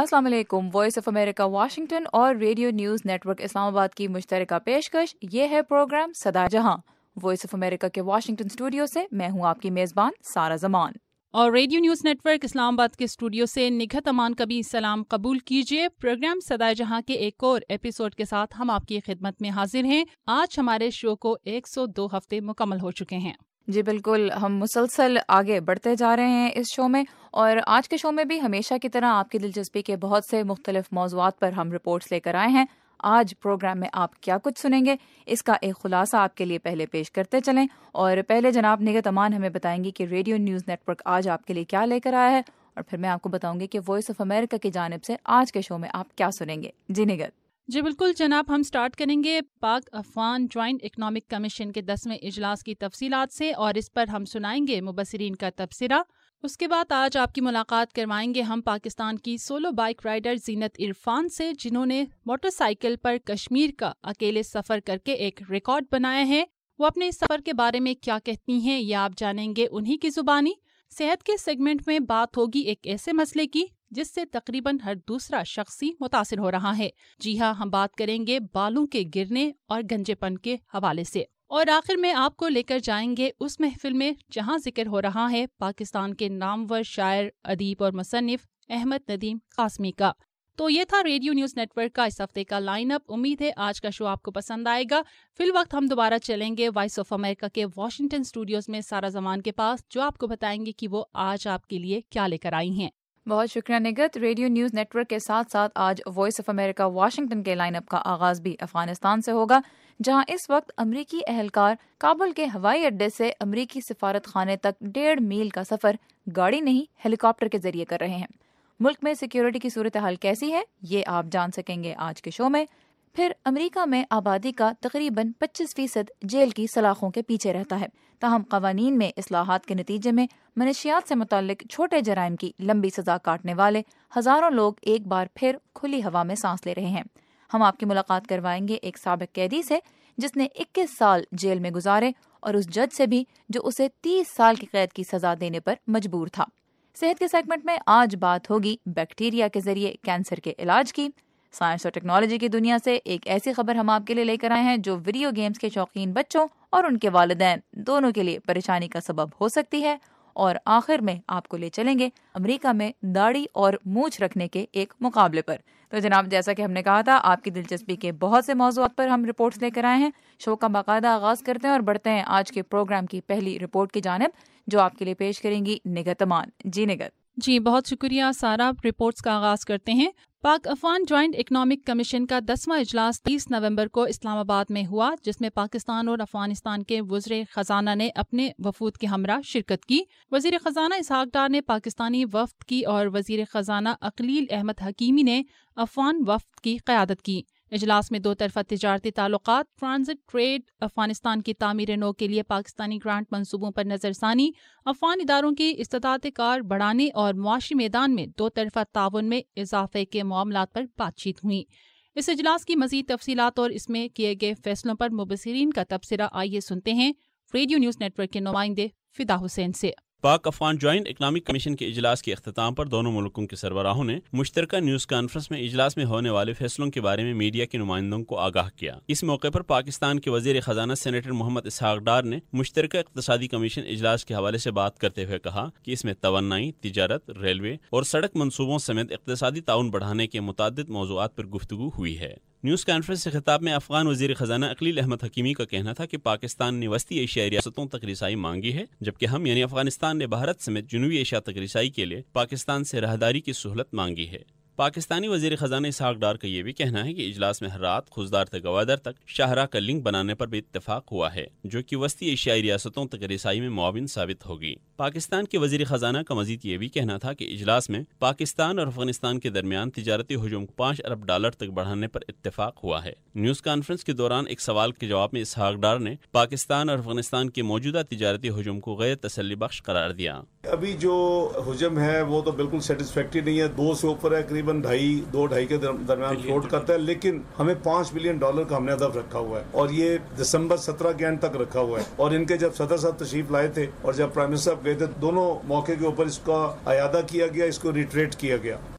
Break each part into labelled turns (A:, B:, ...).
A: السلام علیکم. Voice of America Washington اور radio news network Islamabad کی مشترکہ پیشکش. یہ ہے پروگرام صدا جہاں. وائس آف امریکہ کے واشنگٹن اسٹوڈیو سے میں ہوں آپ کی میزبان سارہ زمان.
B: اور radio news network Islamabad کے اسٹوڈیو سے نگہت امان کبھی سلام قبول کیجیے. پروگرام صدا جہاں کے ایک اور ایپیسوڈ کے ساتھ ہم آپ کی خدمت میں حاضر ہیں. آج ہمارے شو کو 102 ہفتے مکمل ہو چکے ہیں.
A: جی بالکل, ہم مسلسل آگے بڑھتے جا رہے ہیں اس شو میں, اور آج کے شو میں بھی ہمیشہ کی طرح آپ کی دلچسپی کے بہت سے مختلف موضوعات پر ہم رپورٹس لے کر آئے ہیں. آج پروگرام میں آپ کیا کچھ سنیں گے, اس کا ایک خلاصہ آپ کے لیے پہلے پیش کرتے چلیں. اور پہلے جناب نگہت امان ہمیں بتائیں گی کہ ریڈیو نیوز نیٹ ورک آج آپ کے لیے کیا لے کر آیا ہے, اور پھر میں آپ کو بتاؤں گی کہ وائس آف امریکہ کی جانب سے آج کے شو میں آپ کیا سنیں گے. جی نگہت.
B: جی بالکل جناب, ہم سٹارٹ کریں گے Pak Afghan joint economic commission کے 10ویں اجلاس کی تفصیلات سے, اور اس پر ہم سنائیں گے مبصرین کا تبصرہ. اس کے بعد آج آپ کی ملاقات کروائیں گے ہم پاکستان کی solo bike rider Zeenat Irfan سے, جنہوں نے موٹر سائیکل پر کشمیر کا اکیلے سفر کر کے ایک ریکارڈ بنایا ہے. وہ اپنے اس سفر کے بارے میں کیا کہتی ہیں یہ آپ جانیں گے انہی کی زبانی. صحت کے سیگمنٹ میں بات ہوگی ایک ایسے مسئلے کی جس سے تقریباً ہر دوسرا شخص ہی متاثر ہو رہا ہے. جی ہاں, ہم بات کریں گے بالوں کے گرنے اور گنجے پن کے حوالے سے. اور آخر میں آپ کو لے کر جائیں گے اس محفل میں جہاں ذکر ہو رہا ہے پاکستان کے نامور شاعر, ادیب اور مصنف احمد ندیم قاسمی کا. تو یہ تھا ریڈیو نیوز نیٹ ورک کا اس ہفتے کا لائن اپ. امید ہے آج کا شو آپ کو پسند آئے گا. فی الوقت ہم دوبارہ چلیں گے وائس آف امریکہ کے واشنگٹن اسٹوڈیوز میں سارہ زمان کے پاس, جو آپ کو بتائیں گے کہ وہ آج آپ کے لیے کیا لے کر آئی ہیں.
A: بہت شکریہ Nighat. Radio news network کے ساتھ ساتھ آج وائس آف امریکہ واشنگٹن کے لائن اپ کا آغاز بھی افغانستان سے ہوگا, جہاں اس وقت امریکی اہلکار کابل کے ہوائی اڈے سے امریکی سفارت خانے تک 1.5 میل کا سفر گاڑی نہیں ہیلی کاپٹر کے ذریعے کر رہے ہیں. ملک میں سیکیورٹی کی صورتحال کیسی ہے یہ آپ جان سکیں گے آج کے شو میں. پھر امریکہ میں آبادی کا تقریباً 25% جیل کی سلاخوں کے پیچھے رہتا ہے, تاہم قوانین میں اصلاحات کے نتیجے میں منشیات سے متعلق چھوٹے جرائم کی لمبی سزا کاٹنے والے ہزاروں لوگ ایک بار پھر کھلی ہوا میں سانس لے رہے ہیں. ہم آپ کی ملاقات کروائیں گے ایک سابق قیدی سے جس نے 21 سال جیل میں گزارے, اور اس جج سے بھی جو اسے 30 سال کی قید کی سزا دینے پر مجبور تھا. صحت کے سیگمنٹ میں آج بات ہوگی بیکٹیریا کے ذریعے کینسر کے علاج کی. سائنس اور ٹیکنالوجی کی دنیا سے ایک ایسی خبر ہم آپ کے لیے لے کر آئے ہیں جو ویڈیو گیمز کے شوقین بچوں اور ان کے والدین دونوں کے لیے پریشانی کا سبب ہو سکتی ہے. اور آخر میں آپ کو لے چلیں گے امریکہ میں داڑھی اور مونچھ رکھنے کے ایک مقابلے پر. تو جناب, جیسا کہ ہم نے کہا تھا, آپ کی دلچسپی کے بہت سے موضوعات پر ہم رپورٹس لے کر آئے ہیں. شو کا باقاعدہ آغاز کرتے ہیں اور بڑھتے ہیں آج کے پروگرام کی پہلی رپورٹ کی جانب, جو آپ کے لیے پیش کریں گی نگہت امان. جی نگہت.
B: جی بہت شکریہ سارہ. رپورٹس کا آغاز کرتے ہیں. Pak Afghan joint economic commission کا 10واں اجلاس 30 نومبر کو اسلام آباد میں ہوا, جس میں پاکستان اور افغانستان کے وزیر خزانہ نے اپنے وفود کے ہمراہ شرکت کی. وزیر خزانہ اسحاق ڈار نے پاکستانی وفد کی اور وزیر خزانہ عقلیل احمد حکیمی نے افغان وفد کی قیادت کی. اجلاس میں 2 طرفہ تجارتی تعلقات, ٹرانزٹ ٹریڈ, افغانستان کی تعمیر نو کے لیے پاکستانی گرانٹ منصوبوں پر نظر ثانی, افغان اداروں کی استطاعت کار بڑھانے اور معاشی میدان میں 2 طرفہ تعاون میں اضافے کے معاملات پر بات چیت ہوئی. اس اجلاس کی مزید تفصیلات اور اس میں کیے گئے فیصلوں پر مبصرین کا تبصرہ آئیے سنتے ہیں ریڈیو نیوز نیٹ ورک کے نمائندے فدا حسین سے.
C: Pak Afghan joint economic commission کے اجلاس کے اختتام پر دونوں ملکوں کے سربراہوں نے مشترکہ نیوز کانفرنس میں اجلاس میں ہونے والے فیصلوں کے بارے میں میڈیا کے نمائندوں کو آگاہ کیا. اس موقع پر پاکستان کے وزیر خزانہ سینیٹر محمد اسحاق ڈار نے مشترکہ اقتصادی کمیشن اجلاس کے حوالے سے بات کرتے ہوئے کہا کہ اس میں توانائی, تجارت, ریلوے اور سڑک منصوبوں سمیت اقتصادی تعاون بڑھانے کے متعدد موضوعات پر گفتگو ہوئی ہے. نیوز کانفرنس سے خطاب میں افغان وزیر خزانہ عقلیل احمد حکیمی کا کہنا تھا کہ پاکستان نے وسطی ایشیائی ریاستوں تک رسائی مانگی ہے, جبکہ ہم یعنی افغانستان نے بھارت سمیت جنوبی ایشیا تک رسائی کے لیے پاکستان سے راہداری کی سہولت مانگی ہے. پاکستانی وزیر خزانہ اسحاق ڈار کا یہ بھی کہنا ہے کہ اجلاس میں ہرات, خوزدار سے گوادر تک شاہراہ کا لنک بنانے پر بھی اتفاق ہوا ہے, جو کہ وسطی ایشیائی ریاستوں تک رسائی میں معاون ثابت ہوگی. پاکستان کے وزیر خزانہ کا مزید یہ بھی کہنا تھا کہ اجلاس میں پاکستان اور افغانستان کے درمیان تجارتی حجم $5 ارب تک بڑھانے پر اتفاق ہوا ہے. نیوز کانفرنس کے دوران ایک سوال کے جواب میں اسحاق ڈار نے پاکستان اور افغانستان کے موجودہ تجارتی حجم کو غیر تسلی بخش قرار دیا.
D: ابھی جو حجم ہے وہ تو بالکل سیٹسفیکٹری نہیں ہے, 2 سے اوپر ہے, قریباً 2.5 کے درمیان فلوٹ کرتا ہے, لیکن ہمیں $5 بلین کا ہم نے ہدف رکھا ہوا ہے, اور یہ دسمبر 17 کے اینڈ تک رکھا ہوا ہے. اور ان کے جب صدر صاحب تشریف لائے تھے اور جب پرائم منسٹر صاحب گئے تھے, دونوں موقع کے اوپر اس کا اعادہ کیا گیا, اس کو ریٹریٹ کیا گیا.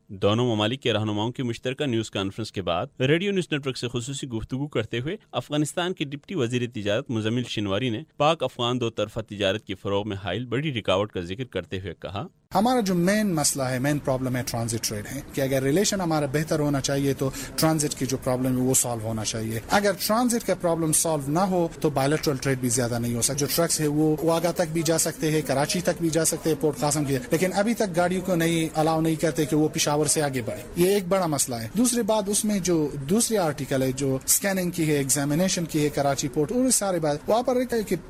C: دونوں ممالک کے رہنماؤں کی مشترکہ نیوز کانفرنس کے بعد ریڈیو نیوز نیٹ ورک سے خصوصی گفتگو کرتے ہوئے افغانستان کے ڈپٹی وزیر تجارت مزمل شنواری نے پاک افغان دو طرفہ تجارت کے فروغ میں حائل بڑی رکاوٹ کا ذکر کرتے ہوئے کہا،
E: ہمارا جو مین مسئلہ ہے، مین پرابلم ہے ٹرانزٹ ٹریڈ ہے، کہ اگر ریلیشن ہمارا بہتر ہونا چاہیے تو ٹرانزٹ کی جو پرابلم ہے وہ سالو ہونا چاہیے. اگر ٹرانزٹ کا پرابلم سالو نہ ہو تو بائلیٹرل ٹریڈ بھی زیادہ نہیں ہو سکتا. جو ٹرکس ہے وہ واگا تک بھی جا سکتے ہیں، کراچی تک بھی جا سکتے ہیں، پورٹ قاسم کی، لیکن ابھی تک گاڑیوں کو نہیں الاؤ نہیں کرتے کہ وہ پشاور سے آگے بڑھے. یہ ایک بڑا مسئلہ ہے. دوسری بات، اس میں جو دوسری آرٹیکل ہے جو اسکیننگ کی ہے، ایگزامینیشن کی ہے کراچی پورٹ، اور سارے بات وہاں پر ہے کہ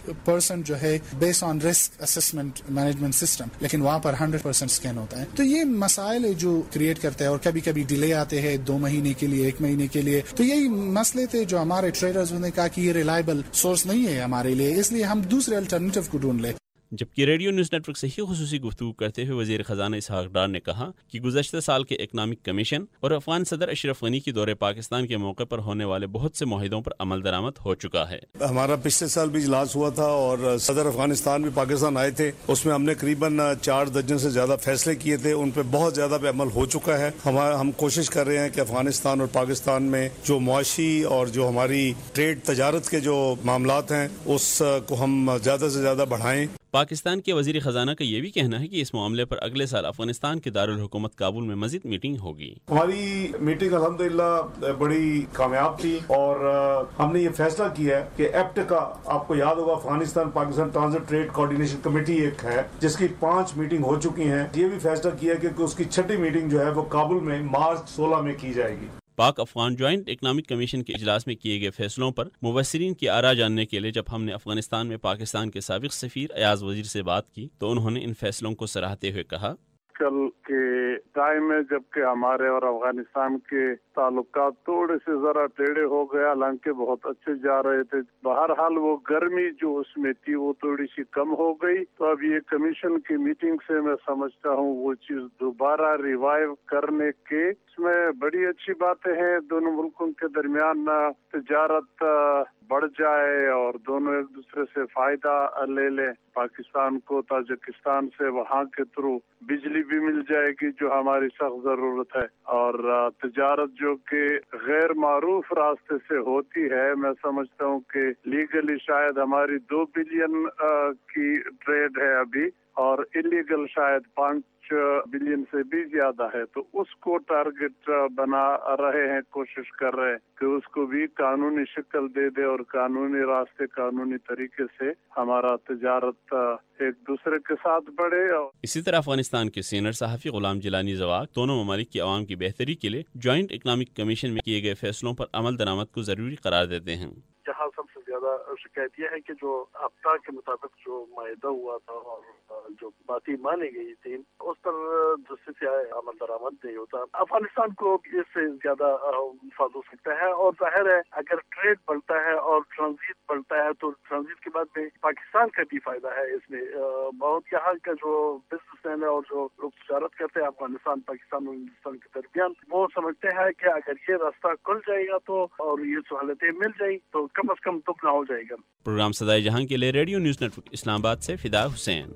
E: 5% جو ہے base on risk assessment management system, لیکن وہاں پر 100% اسکین ہوتا ہے. تو یہ مسائل ہے جو کریٹ کرتے ہیں، اور کبھی کبھی ڈیلے آتے ہیں 2 مہینے کے لیے، 1 مہینے کے لیے. تو یہی مسئلے تھے جو ہمارے ٹریڈرز نے کہا کہ یہ ریلائبل سورس نہیں ہے ہمارے لیے، اس لیے ہم دوسرے الٹرنیٹیو کو ڈھونڈ لیں.
C: جبکہ ریڈیو نیوز نیٹ ورک سے ہی خصوصی گفتگو کرتے ہوئے وزیر خزانہ اسحاق ڈار نے کہا کہ گزشتہ سال کے اکنامک کمیشن اور افغان صدر اشرف غنی کی دورے پاکستان کے موقع پر ہونے والے بہت سے معاہدوں پر عمل درآمد ہو چکا ہے.
D: ہمارا پچھلے سال بھی اجلاس ہوا تھا اور صدر افغانستان بھی پاکستان آئے تھے. اس میں ہم نے قریباً 4 درجن سے زیادہ فیصلے کیے تھے. ان پہ بہت زیادہ پہ عمل ہو چکا ہے. ہم کوشش کر رہے ہیں کہ افغانستان اور پاکستان میں جو معاشی اور جو ہماری ٹریڈ تجارت کے جو معاملات ہیں اس کو ہم زیادہ سے زیادہ بڑھائیں.
C: پاکستان کے وزیر خزانہ کا یہ بھی کہنا ہے کہ اس معاملے پر اگلے سال افغانستان کے دارالحکومت کابل میں مزید میٹنگ ہوگی.
D: ہماری میٹنگ الحمدللہ بڑی کامیاب تھی اور ہم نے یہ فیصلہ کیا ہے کہ ایپٹ کا، آپ کو یاد ہوگا Afghanistan Pakistan transit trade coordination committee ایک ہے جس کی 5 میٹنگ ہو چکی ہیں. یہ بھی فیصلہ کیا ہے کہ اس کی 6ٹھی میٹنگ جو ہے وہ کابل میں مارچ 16 میں کی جائے گی.
C: Pak Afghan joint economic commission کے اجلاس میں کیے گئے فیصلوں پر مبصرین کی آراء جاننے کے لیے جب ہم نے افغانستان میں پاکستان کے سابق سفیر ایاز وزیر سے بات کی تو انہوں نے ان فیصلوں کو سراہتے ہوئے کہا،
F: کل کے ٹائم میں جبکہ ہمارے اور افغانستان کے تعلقات تھوڑے سے ذرا ٹیڑھے ہو گئے، حالانکہ بہت اچھے جا رہے تھے. بہرحال وہ گرمی جو اس میں تھی وہ تھوڑی سی کم ہو گئی. تو اب یہ کمیشن کی میٹنگ سے میں سمجھتا ہوں وہ چیز دوبارہ ریوائیو کرنے کے، اس میں بڑی اچھی باتیں ہیں. دونوں ملکوں کے درمیان تجارت بڑھ جائے اور دونوں ایک دوسرے سے فائدہ لے لیں. پاکستان کو تاجکستان سے وہاں کے تھرو بجلی بھی مل جائے گی جو ہماری سخت ضرورت ہے، اور تجارت جو کہ غیر معروف راستے سے ہوتی ہے، میں سمجھتا ہوں کہ لیگلی شاید ہماری 2 بلین کی ٹریڈ ہے ابھی، اور انلیگل شاید 5 بلین سے بھی زیادہ ہے. تو اس کو ٹارگٹ بنا رہے ہیں، کوشش کر رہے ہیں کہ اس کو بھی قانونی شکل دے دے اور قانونی راستے قانونی طریقے سے ہمارا تجارت ایک دوسرے کے ساتھ بڑھے.
C: اسی طرح افغانستان کے سینئر صحافی غلام جیلانی زواق دونوں ممالک کی عوام کی بہتری کے لیے جوائنٹ اکنامک کمیشن میں کیے گئے فیصلوں پر عمل درآمد کو ضروری قرار دیتے ہیں.
G: جہاں سب سے زیادہ شکایت یہ ہے کہ جو ہفتہ کے مطابق جو معاہدہ ہوا تھا اور جو باتیں مانی گئی تھی اس پر دوسری سے عمل درآمد نہیں ہوتا. افغانستان کو اس سے زیادہ مفاد ہو سکتا ہے، اور ظاہر ہے اگر ٹریڈ بڑھتا ہے اور ٹرانزٹ بڑھتا ہے تو ٹرانزٹ کے بعد میں پاکستان کا بھی فائدہ ہے. اس میں بہت یہاں کا جو بزنس مین ہے اور جو لوگ تجارت کرتے ہیں افغانستان پاکستان اور ہندوستان کے درمیان، وہ سمجھتے ہیں کہ اگر یہ راستہ کھل جائے گا تو اور یہ سہولتیں مل جائیں تو کم از کم دگنا ہو جائے گا.
C: پروگرام صدائے جہاں کے لیے radio news network Islamabad سے Fida Hussain.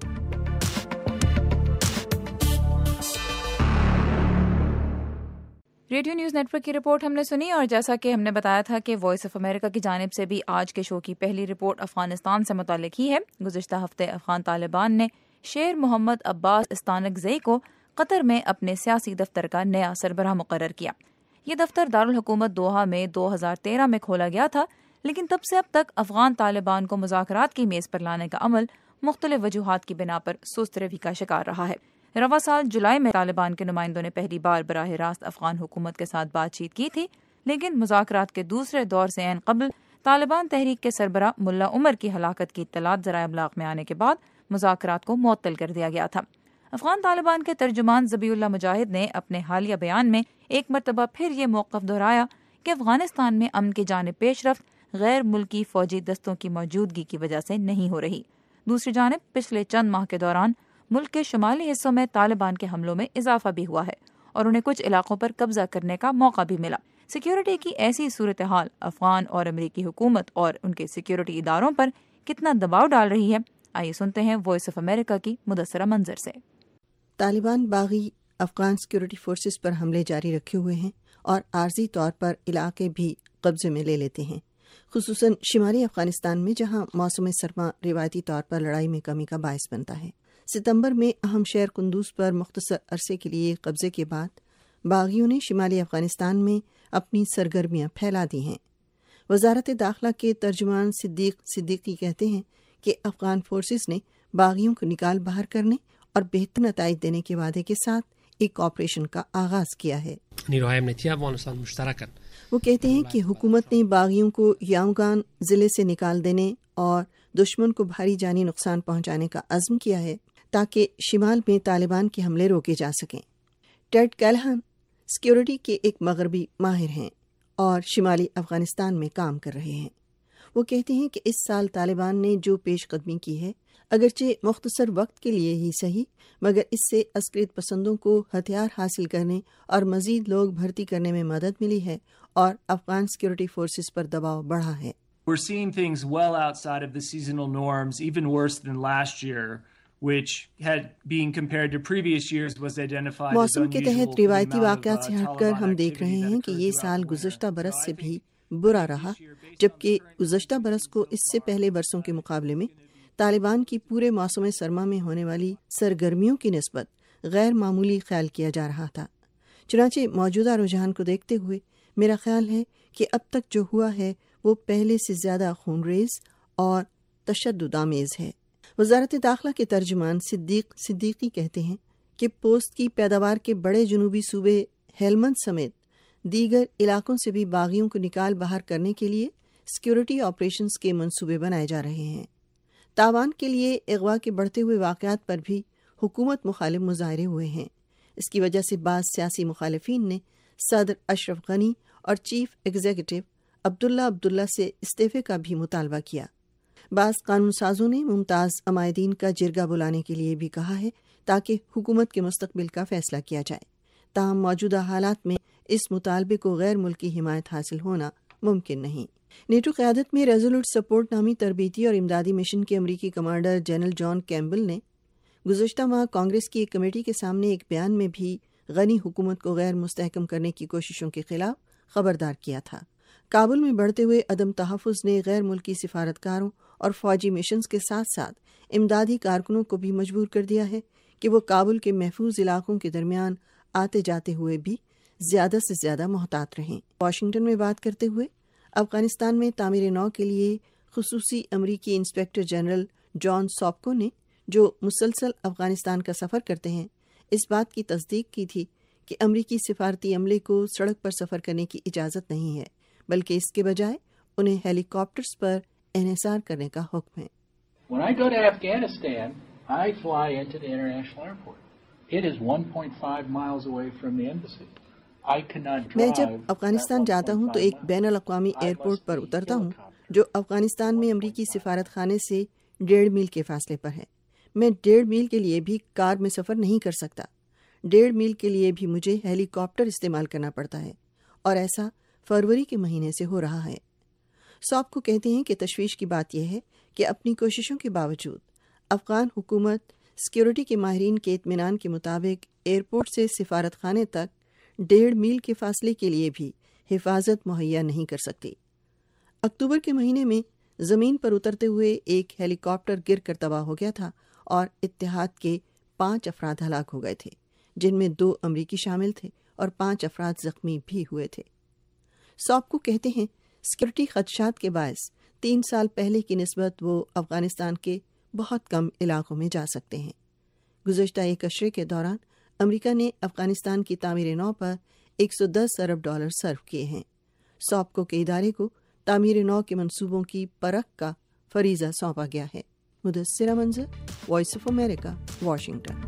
A: Radio news network کی رپورٹ ہم نے سنی، اور جیسا کہ ہم نے بتایا تھا کہ وائس آف امریکہ کی جانب سے بھی آج کے شو کی پہلی رپورٹ افغانستان سے متعلق ہی ہے. گزشتہ ہفتے افغان طالبان نے شیر محمد عباس استانکزئی کو قطر میں اپنے سیاسی دفتر کا نیا سربراہ مقرر کیا. یہ دفتر دارالحکومت دوحہ میں 2013 میں کھولا گیا تھا، لیکن تب سے اب تک افغان طالبان کو مذاکرات کی میز پر لانے کا عمل مختلف وجوہات کی بنا پر سست روی کا شکار رہا ہے. رواں سال جولائی میں طالبان کے نمائندوں نے پہلی بار براہ راست افغان حکومت کے ساتھ بات چیت کی تھی، لیکن مذاکرات کے دوسرے دور سے عین قبل طالبان تحریک کے سربراہ ملا عمر کی ہلاکت کی اطلاعات ذرائع ابلاغ میں آنے کے بعد مذاکرات کو معطل کر دیا گیا تھا. افغان طالبان کے ترجمان ذبیح اللہ مجاہد نے اپنے حالیہ بیان میں ایک مرتبہ پھر یہ موقف دہرایا کہ افغانستان میں امن کی جانب پیش رفت غیر ملکی فوجی دستوں کی موجودگی کی وجہ سے نہیں ہو رہی. دوسری جانب پچھلے چند ماہ کے دوران ملک کے شمالی حصوں میں طالبان کے حملوں میں اضافہ بھی ہوا ہے اور انہیں کچھ علاقوں پر قبضہ کرنے کا موقع بھی ملا. سیکیورٹی کی ایسی صورتحال افغان اور امریکی حکومت اور ان کے سیکیورٹی اداروں پر کتنا دباؤ ڈال رہی ہے، آئیے سنتے ہیں وائس آف امریکہ کی مدثرہ منظر سے.
H: طالبان باغی افغان سیکورٹی فورسز پر حملے جاری رکھے ہوئے ہیں اور عارضی طور پر علاقے بھی قبضے میں لے لیتے ہیں، خصوصاً شمالی افغانستان میں جہاں موسم سرما روایتی طور پر لڑائی میں کمی کا باعث بنتا ہے۔ ستمبر میں اہم شہر قندوز پر مختصر عرصے کے لیے قبضے کے بعد باغیوں نے شمالی افغانستان میں اپنی سرگرمیاں پھیلا دی ہیں۔ وزارت داخلہ کے ترجمان صدیق صدیقی کہتے ہیں کہ افغان فورسز نے باغیوں کو نکال باہر کرنے اور بہتر نتائج دینے کے وعدے کے ساتھ ایک آپریشن کا آغاز کیا ہے۔ وہ کہتے ہیں کہ حکومت نے باغیوں کو یاؤگان ضلع سے نکال دینے اور دشمن کو بھاری جانی نقصان پہنچانے کا عزم کیا ہے تاکہ شمال میں طالبان کے حملے روکے جا سکیں۔ ٹیڈ کیلہن سیکیورٹی کے ایک مغربی ماہر ہیں اور شمالی افغانستان میں کام کر رہے ہیں۔ وہ کہتے ہیں کہ اس سال طالبان نے جو پیش قدمی کی ہے، اگرچہ مختصر وقت کے لیے ہی صحیح، مگر اس سے عسکریت پسندوں کو ہتھیار حاصل کرنے اور مزید لوگ بھرتی کرنے میں مدد ملی ہے اور افغان سیکورٹی فورسز پر دباؤ بڑھا ہے۔
I: We're seeing things well outside of the seasonal norms, even worse than last year, which had been compared to previous years was identified as
H: موسم کے تحت روایتی واقعات سے ہٹ کر ہم دیکھ رہے ہیں کہ یہ سال گزشتہ برس سے بھی برا رہا، جبکہ گزشتہ برس کو اس سے پہلے برسوں کے مقابلے میں طالبان کی پورے موسم سرما میں ہونے والی سرگرمیوں کی نسبت غیر معمولی خیال کیا جا رہا تھا۔ چنانچہ موجودہ رجحان کو دیکھتے ہوئے میرا خیال ہے کہ اب تک جو ہوا ہے وہ پہلے سے زیادہ خونریز اور تشدد آمیز ہے۔ وزارت داخلہ کے ترجمان صدیق صدیقی کہتے ہیں کہ پوست کی پیداوار کے بڑے جنوبی صوبے ہیلمند سمیت دیگر علاقوں سے بھی باغیوں کو نکال باہر کرنے کے لیے سیکیورٹی آپریشنز کے منصوبے بنائے جا رہے ہیں۔ تاوان کے لیے اغوا کے بڑھتے ہوئے واقعات پر بھی حکومت مخالف مظاہرے ہوئے ہیں۔ اس کی وجہ سے بعض سیاسی مخالفین نے صدر اشرف غنی اور چیف ایگزیکٹو عبداللہ سے استعفے کا بھی مطالبہ کیا۔ بعض قانون سازوں نے ممتاز عمائدین کا جرگہ بلانے کے لیے بھی کہا ہے تاکہ حکومت کے مستقبل کا فیصلہ کیا جائے۔ تاہم موجودہ حالات میں اس مطالبے کو غیر ملکی حمایت حاصل ہونا ممکن نہیں۔ نیٹو قیادت میں ریزولوٹ سپورٹ نامی تربیتی اور امدادی مشن کے امریکی کمانڈر جنرل جان کیمبل نے گزشتہ ماہ کانگریس کی ایک کمیٹی کے سامنے ایک بیان میں بھی غنی حکومت کو غیر مستحکم کرنے کی کوششوں کے خلاف خبردار کیا تھا۔ کابل میں بڑھتے ہوئے عدم تحفظ نے غیر ملکی سفارتکاروں اور فوجی مشنز کے ساتھ ساتھ امدادی کارکنوں کو بھی مجبور کر دیا ہے کہ وہ کابل کے محفوظ علاقوں کے درمیان آتے جاتے ہوئے بھی زیادہ سے زیادہ محتاط رہیں۔ واشنگٹن میں بات کرتے ہوئے افغانستان میں تعمیر نو کے لیے خصوصی امریکی انسپیکٹر جنرل جان ساپکو نے، جو مسلسل افغانستان کا سفر کرتے ہیں، اس بات کی تصدیق کی تھی کہ امریکی سفارتی عملے کو سڑک پر سفر کرنے کی اجازت نہیں ہے، بلکہ اس کے بجائے انہیں ہیلی کاپٹرز پر انحصار کرنے کا حکم ہے۔
J: When I go to Afghanistan, I fly into the international airport. It is 1.5 miles away from the embassy. I cannot drive.
H: میں جب افغانستان جاتا ہوں تو ایک بین الاقوامی ایئرپورٹ پر اترتا ہوں جو افغانستان میں امریکی سفارت خانے سے 1.5 میل کے فاصلے پر ہے۔ میں 1.5 میل کے لیے بھی کار میں سفر نہیں کر سکتا۔ 1.5 میل کے لیے بھی مجھے ہیلی کاپٹر استعمال کرنا پڑتا ہے، اور ایسا فروری کے مہینے سے ہو رہا ہے۔ سوپ کو کہتے ہیں کہ تشویش کی بات یہ ہے کہ اپنی کوششوں کے باوجود افغان حکومت سیکیورٹی کے ماہرین کے اطمینان کے مطابق ایئرپورٹ سے سفارت خانے تک 1.5 میل کے فاصلے کے لیے بھی حفاظت مہیا نہیں کر سکتی۔ اکتوبر کے مہینے میں زمین پر اترتے ہوئے ایک ہیلی کاپٹر گر کر تباہ ہو گیا تھا اور اتحاد کے 5 افراد ہلاک ہو گئے تھے، جن میں 2 امریکی شامل تھے اور 5 افراد زخمی بھی ہوئے تھے۔ سوپ کو کہتے ہیں سیکورٹی خدشات کے باعث 3 سال پہلے کی نسبت وہ افغانستان کے بہت کم علاقوں میں جا سکتے ہیں۔ گزشتہ ایک عشرے کے دوران امریکہ نے افغانستان کی تعمیر نو پر $110 ارب صرف کیے ہیں۔ سوپکو کے ادارے کو تعمیر نو کے منصوبوں کی پرکھ کا فریضہ سونپا گیا ہے۔ Mudassira Manzar, voice of America, Washington.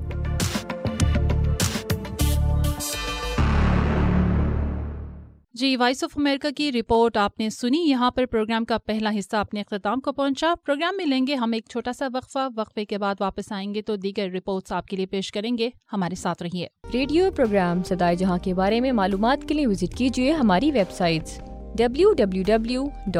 B: جی، وائس آف امریکہ کی رپورٹ آپ نے سنی۔ یہاں پر پروگرام کا پہلا حصہ اپنے اختتام کو پہنچا۔ پروگرام میں لیں گے ہم ایک چھوٹا سا وقفے کے بعد واپس آئیں گے تو دیگر رپورٹس آپ کے لیے پیش کریں گے۔ ہمارے ساتھ رہیے۔
A: ریڈیو پروگرام صدائے جہاں کے بارے میں معلومات کے لیے وزٹ کیجیے ہماری ویب سائٹس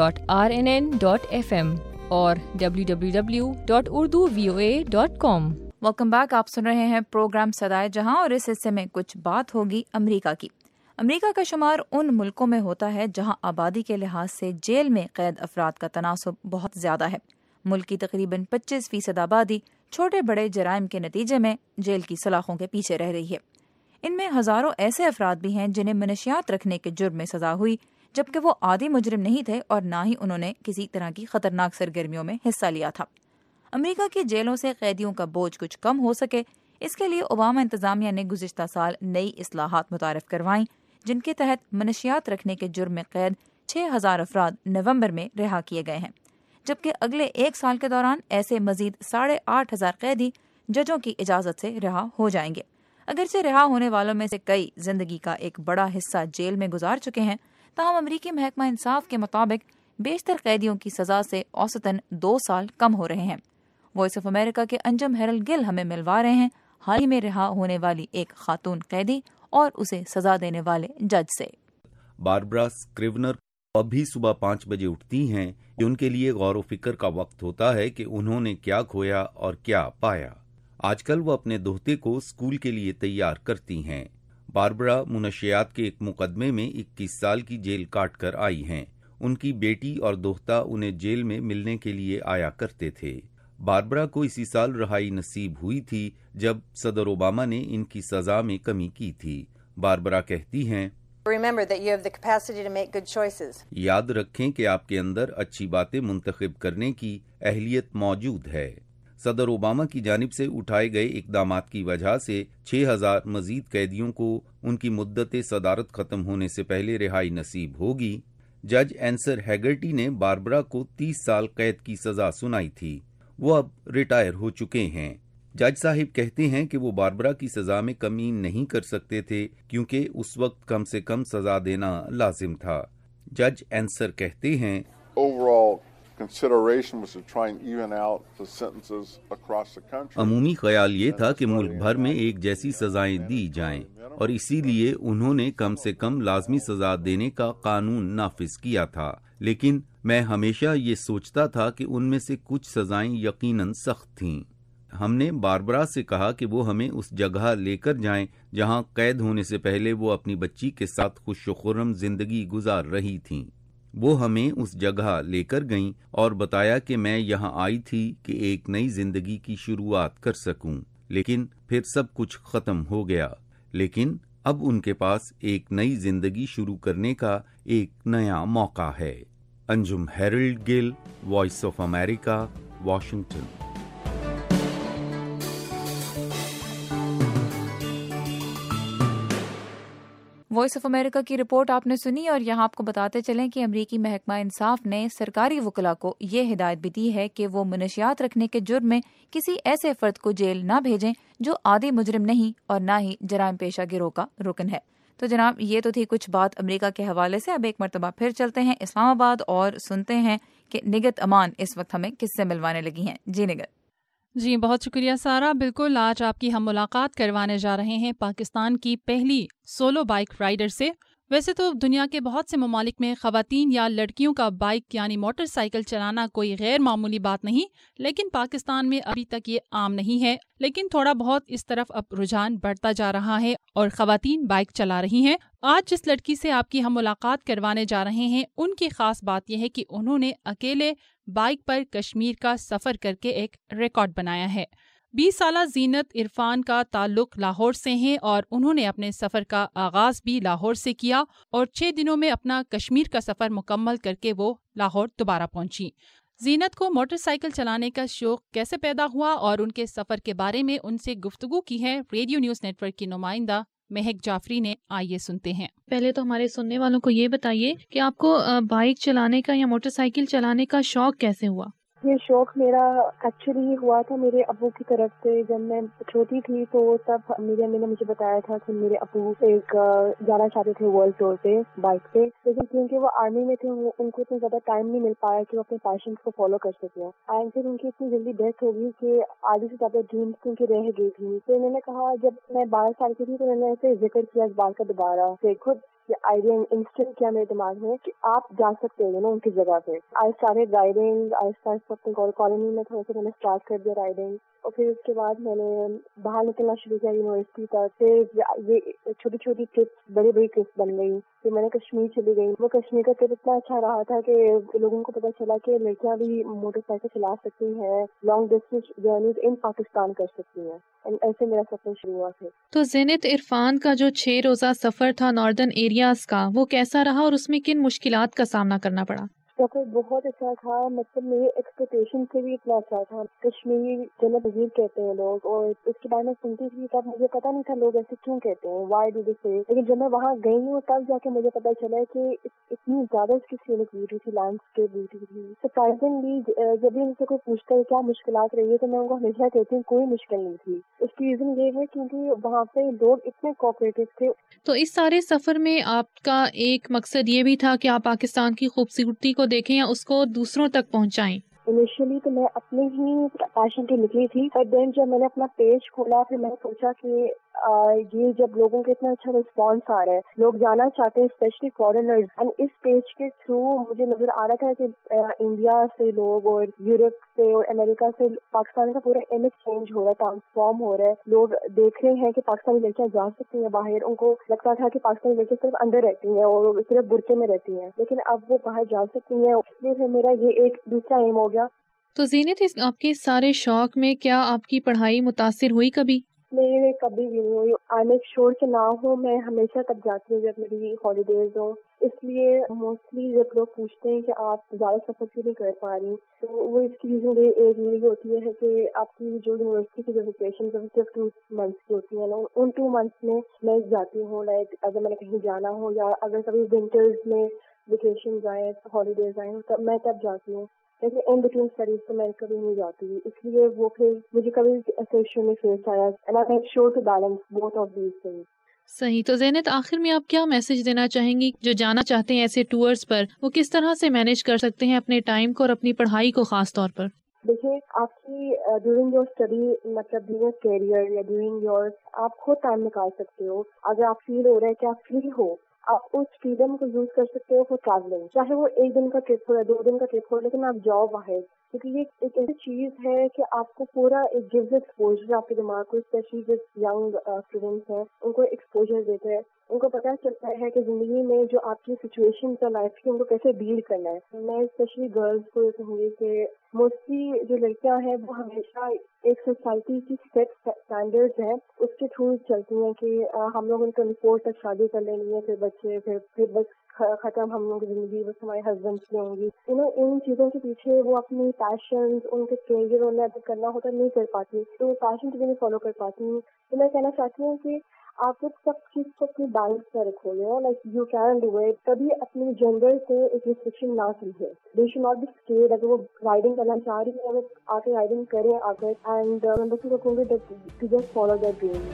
A: www.rnn.fm اور www.urduvoa.com۔ Welcome back. आप सुन रहे हैं प्रोग्राम सदाए जहां और इस हिस्से में कुछ बात होगी अमेरिका की। अमेरिका का शुमार उन मुल्कों में होता है जहां आबादी के लिहाज से जेल में कैद अफराद का तनासुब बहुत ज्यादा है। मुल्क की तकरीबन 25% आबादी छोटे बड़े जराइम के नतीजे में जेल की सलाखों के पीछे रह रही है। इनमें हजारों ऐसे अफराद भी हैं जिन्हें मनशियात रखने के जुर्म में सजा हुई, जबकि वो आदी मुजरिम नहीं थे और न ही उन्होंने किसी तरह की खतरनाक सरगर्मियों में हिस्सा लिया था। अमेरिका की जेलों से कैदियों का बोझ कुछ कम हो सके, इसके लिए ओबामा इंतजामिया ने गुज़िश्ता साल नई इस्लाहात मुतारिफ करवाईं, जिनके तहत मनशियात रखने के जुर्म में कैद 6,000 अफराद नवंबर में रिहा किए गए हैं, जबकि अगले एक साल के दौरान ऐसे मजीद 8,500 कैदी जजों की इजाजत से रिहा हो जाएंगे। अगरचे रिहा होने वालों में से कई जिंदगी का एक बड़ा हिस्सा जेल में गुजार चुके हैं, ताहम अमरीकी महकमा इंसाफ के मुताबिक बेशतर कैदियों की सजा से औसतन 2 साल कम हो रहे हैं। वॉइस ऑफ अमेरिका के अंजम हेरल गिल हमें मिलवा रहे हैं हाल ही में रिहा होने वाली एक खातून कैदी और उसे सजा देने वाले जज से।
K: बारबरा स्क्रिवनर अभी सुबह 5 बजे उठती हैं कि उनके लिए गौर व फिक्र का वक्त होता है कि उन्होंने क्या खोया और क्या पाया। आजकल वो अपने दोहते को स्कूल के लिए तैयार करती हैं। बारबरा मुनशियात के एक मुकदमे में 21 साल की जेल काट कर आई हैं। उनकी बेटी और दोहता उन्हें जेल में मिलने के लिए आया करते थे। बारबरा को इसी साल रिहाई नसीब हुई थी जब सदर ओबामा ने इनकी सजा में कमी की थी। बारबरा कहती हैं, याद रखें कि आपके अंदर अच्छी बातें मुंतखब करने की अहलियत मौजूद है। सदर ओबामा की जानिब से उठाए गए इकदामात की वजह से 6,000 मजीद कैदियों को उनकी मुद्दत सदारत खत्म होने से पहले रिहाई नसीब होगी। जज एंसर हैगर्टी ने बारबरा को 30 साल कैद की सजा सुनाई थी। वो अब रिटायर हो चुके हैं। जज साहिब कहते हैं कि वो बारबरा की सजा में कमी नहीं कर सकते थे क्योंकि उस वक्त कम से कम सजा देना लाजिम था। जज एंसर कहते हैं, अमूमी ख्याल ये था कि मुल्क भर में एक जैसी सजाएं दी जाएं और इसीलिए उन्होंने कम से कम लाजमी सजा देने का कानून नाफिज किया था। लेकिन मैं हमेशा ये सोचता था कि उनमें से कुछ सजाएं यकीनन सख्त थीं। हमने बारबरा से कहा कि वो हमें उस जगह लेकर जाएं जहां कैद होने से पहले वो अपनी बच्ची के साथ खुश-खुर्रम जिंदगी गुजार रही थीं। वो हमें उस जगह लेकर गईं और बताया कि मैं यहाँ आई थी कि एक नई जिंदगी की शुरुआत कर सकूं, लेकिन फिर सब कुछ खत्म हो गया। लेकिन अब उनके पास एक नई जिंदगी शुरू करने का एक नया मौका है। Anjum Harold Gill, voice of America, Washington.
A: Voice of America की रिपोर्ट आपने सुनी और यहाँ आपको बताते चलें कि अमरीकी महकमा इंसाफ ने सरकारी वकला को ये हिदायत भी दी है कि वो मनशियात रखने के जुर्म में किसी ऐसे फर्द को जेल न भेजें जो आदी मुजरिम नहीं और न ही जराइम पेशा गिरोह का रुकन है। तो जनाब, ये तो थी कुछ बात अमेरिका के हवाले से। अब एक मरतबा फिर चलते हैं इस्लामाबाद और सुनते हैं कि निगत अमान इस वक्त हमें किससे मिलवाने लगी हैं। जी निगत।
B: जी बहुत शुक्रिया सारा। बिल्कुल, आज आपकी हम मुलाकात करवाने जा रहे हैं पाकिस्तान की पहली सोलो बाइक राइडर से। वैसे तो दुनिया के बहुत से ममालिक में ख़वातीन या लड़कियों का बाइक यानी मोटरसाइकिल चलाना कोई गैर मामूली बात नहीं, लेकिन पाकिस्तान में अभी तक ये आम नहीं है। लेकिन थोड़ा बहुत इस तरफ अब रुझान बढ़ता जा रहा है और ख़वातीन बाइक चला रही हैं। आज जिस लड़की से आपकी हम मुलाकात करवाने जा रहे हैं, उनकी ख़ास बात यह है कि उन्होंने अकेले बाइक पर कश्मीर का सफ़र करके एक रिकॉर्ड बनाया है। 20 साला जीनत इरफान का ताल्लुक लाहौर से है और उन्होंने अपने सफ़र का आगाज़ भी लाहौर से किया और 6 दिनों में अपना कश्मीर का सफ़र मुकम्मल करके वो लाहौर दोबारा पहुंची। जीनत को मोटरसाइकिल चलाने का शौक कैसे पैदा हुआ और उनके सफ़र के बारे में उनसे गुफ्तगू की है रेडियो न्यूज़ नेटवर्क की नुमाइंदा महक जाफरी ने। आइए सुनते हैं।
L: पहले तो हमारे सुनने वालों को ये बताइए कि आपको बाइक चलाने का या मोटरसाइकिल चलाने का शौक कैसे हुआ?
M: ये शौक मेरा एक्चुअली हुआ था मेरे अब्बू की तरफ से। जब मैं छोटी थी तो तब मेरी अम्मी ने मुझे बताया था कि मेरे अब्बू एक जाना चाहते थे वर्ल्ड टूर पे बाइक पे, लेकिन क्योंकि वो आर्मी में थे उनको इतना ज्यादा टाइम नहीं मिल पाया कि वो अपने पैशन को फॉलो कर सके। एंड फिर उनकी इतनी जल्दी डेथ हो गई कि आधी से ज्यादा ड्रीम्स उनकी रह गई थी। तो उन्होंने कहा, जब मैं 12 साल की थी तो मैंने ऐसे जिक्र किया इस बात का दोबारा से खुद یہ آئیڈیا انسٹنٹ کیا میرے دماغ میں کہ آپ جا سکتے ہو نا ان کی جگہ پہ. I started riding. اپنی کالونی میں تھوڑا سا میں نے اسٹارٹ کر دیا رائڈنگ, اور پھر اس کے بعد میں نے باہر نکلنا شروع کیا یونیورسٹی تک. پھر یہ چھوٹی چھوٹی ٹرپس بڑی بڑی ٹرپس بن گئی. پھر میں نے کشمیر چلی گئی. وہ کشمیر کا ٹرپ اتنا اچھا رہا تھا کہ لوگوں کو پتہ چلا کہ لڑکیاں بھی موٹر سائیکل چلا سکتی ہیں, long distance journeys in Pakistan کر سکتی ہیں. ایسے میرا سفر شروع ہوا تھا.
L: تو زینت عرفان کا جو 6 روزہ سفر تھا ناردرن ایریاز کا, وہ کیسا رہا اور اس میں کن مشکلات کا سامنا کرنا پڑا؟
M: سفر بہت اچھا تھا. مطلب میری ایکسپیکٹیشن سے بھی اتنا اچھا تھا. کشمیر جنت عظیم کہتے ہیں لوگ, اور اس کے بارے میں سنتی تھی تب مجھے پتا نہیں تھا لوگ ایسے کیوں کہتے ہیں, وائی ڈو دے سے. لیکن جب میں وہاں گئی ہوں تب جا کے مجھے پتا چلا کہ اتنی زیادہ اس کی سینک بیوٹی تھی, لینڈسکیپ بیوٹی تھی. سرپرائزنگلی جب بھی ان سے کوئی پوچھتا ہے کیا مشکلات رہی ہے تو میں ان کو ہمیشہ کہتی ہوں کوئی مشکل نہیں تھی. اس کی ریزن یہ ہے کیونکہ وہاں پہ لوگ اتنے کوآپریٹو تھے.
L: تو اس سارے سفر میں آپ کا ایک مقصد یہ بھی تھا کہ آپ پاکستان کی خوبصورتی کو دیکھیں یا اس کو دوسروں تک پہنچائیں؟
M: انیشلی تو میں اپنے ہی پیشن پہ نکلی تھی, پر دین جب میں نے اپنا پیج کھولا پھر میں نے سوچا کہ یہ جب لوگوں کے اتنا اچھا رسپانس آ رہا ہے, لوگ جانا چاہتے ہیں اسپیشلی فارنرز, اینڈ اس پیج کے تھرو مجھے نظر آ رہا تھا کہ انڈیا سے لوگ اور یورپ سے اور امریکہ سے پاکستان کا پورا امیج چینج ہو رہا ہے, ٹرانسفارم ہو رہا ہے. لوگ دیکھ رہے ہیں کہ پاکستانی لڑکیاں جا سکتی ہیں باہر. ان کو لگتا تھا کہ پاکستانی لڑکیاں صرف اندر رہتی ہیں اور صرف برقعے میں رہتی ہیں, لیکن اب وہ باہر جا سکتی ہیں. اس لیے میرا یہ ایک دوسرا ایم ہو گیا.
L: تو زینت, آپ کے سارے شوق میں کیا آپ کی پڑھائی متاثر ہوئی کبھی؟
M: نہیں, کبھی بھی نہیں ہوئی. آنے شور کے نہ ہو, میں ہمیشہ تب جاتی ہوں جب میری ہالیڈیز ہوں. اس لیے موسٹلی جب لوگ پوچھتے ہیں کہ آپ زیادہ سفر کیوں نہیں کر پا رہی, تو وہ اس کی ریزن ایک یہی ہوتی ہے کہ آپ کی جو یونیورسٹی کی جو ویکیشن صرف 2 months کی ہوتی ہیں نا, ان 2 months میں میں جاتی ہوں. لائک اگر میں نے کہیں جانا ہو یا اگر کبھی ونٹرز میں ویکیشن آئے, ہالیڈیز آئے, تب میں تب جاتی ہوں. لیکن ان بٹوین اسٹڈیز تو میں کبھی نہیں جاتی, اس لیے وہ پھر مجھے کبھی ایسے ایشو نہیں فیس آیا. And I make sure to balance both of these things.
L: صحیح. تو زینت, آخر میں آپ کیا میسج دینا چاہیں گی جو جانا چاہتے ہیں ایسے ٹورز پر, وہ کس طرح سے مینیج کر سکتے ہیں اپنے ٹائم کو اور اپنی پڑھائی کو خاص طور پر؟
M: دیکھیے, آپ کی ڈیورنگ یور اسٹڈی, مطلب ڈیورنگ کیریئر یا ڈیورنگ یور, آپ خود ٹائم نکال سکتے ہو. اگر آپ فیل ہو رہا ہے کہ آپ فری ہو, آپ اس فریڈم کو یوز کر سکتے ہو فور ٹریولنگ. چاہے وہ 1 دن کا ٹرپ ہو یا 2 دن کا ٹرپ ہو, لیکن آپ جاؤ باہر, کیونکہ یہ ایک ایسی چیز ہے کہ آپ کو پورا ایک گیوز ایکسپوجر آپ کے دماغ کو, اسپیشلی جو ینگ اسٹوڈنٹس ہیں ان کو ایکسپوجر دیتے ہیں. ان کو پتہ چلتا ہے کہ زندگی میں جو آپ کی سچویشنز ہے لائف کی, ان کو کیسے ڈیل کرنا ہے. میں اسپیشلی گرلز کو یہ کہوں گی کہ موسٹلی جو لڑکیاں ہیں وہ ہمیشہ ایک سوسائٹی کی سیٹ اسٹینڈرڈز ہیں اس کے تھرو چلتی ہیں کہ ہم لوگ ان 24 تک شادی کر لینی ہے, پھر بچے, پھر بس ختم ہم لوگ کی زندگی, بس ہمارے ہسبینڈس کی ہوں گی. ان چیزوں کے پیچھے وہ اپنی پیشنز, ان کے کیریئر انہیں اگر کرنا ہوتا نہیں کر پاتی, تو پیشن کو بھی نہیں فالو کر پاتی. تو میں کہنا چاہتی ہوں کہ آپ سب چیز کو اپنی بیلنس میں رکھو گے, like you can do it. کبھی اپنی جینڈر کو ایک ریسٹرکشن نہ سمجھے. They should not be scared. اگر وہ رائڈنگ کرنا چاہ رہی ہے, اگر آ کے رائڈنگ کریں آ کر, اینڈ میں بس یہ کہوں گی to just follow that dream.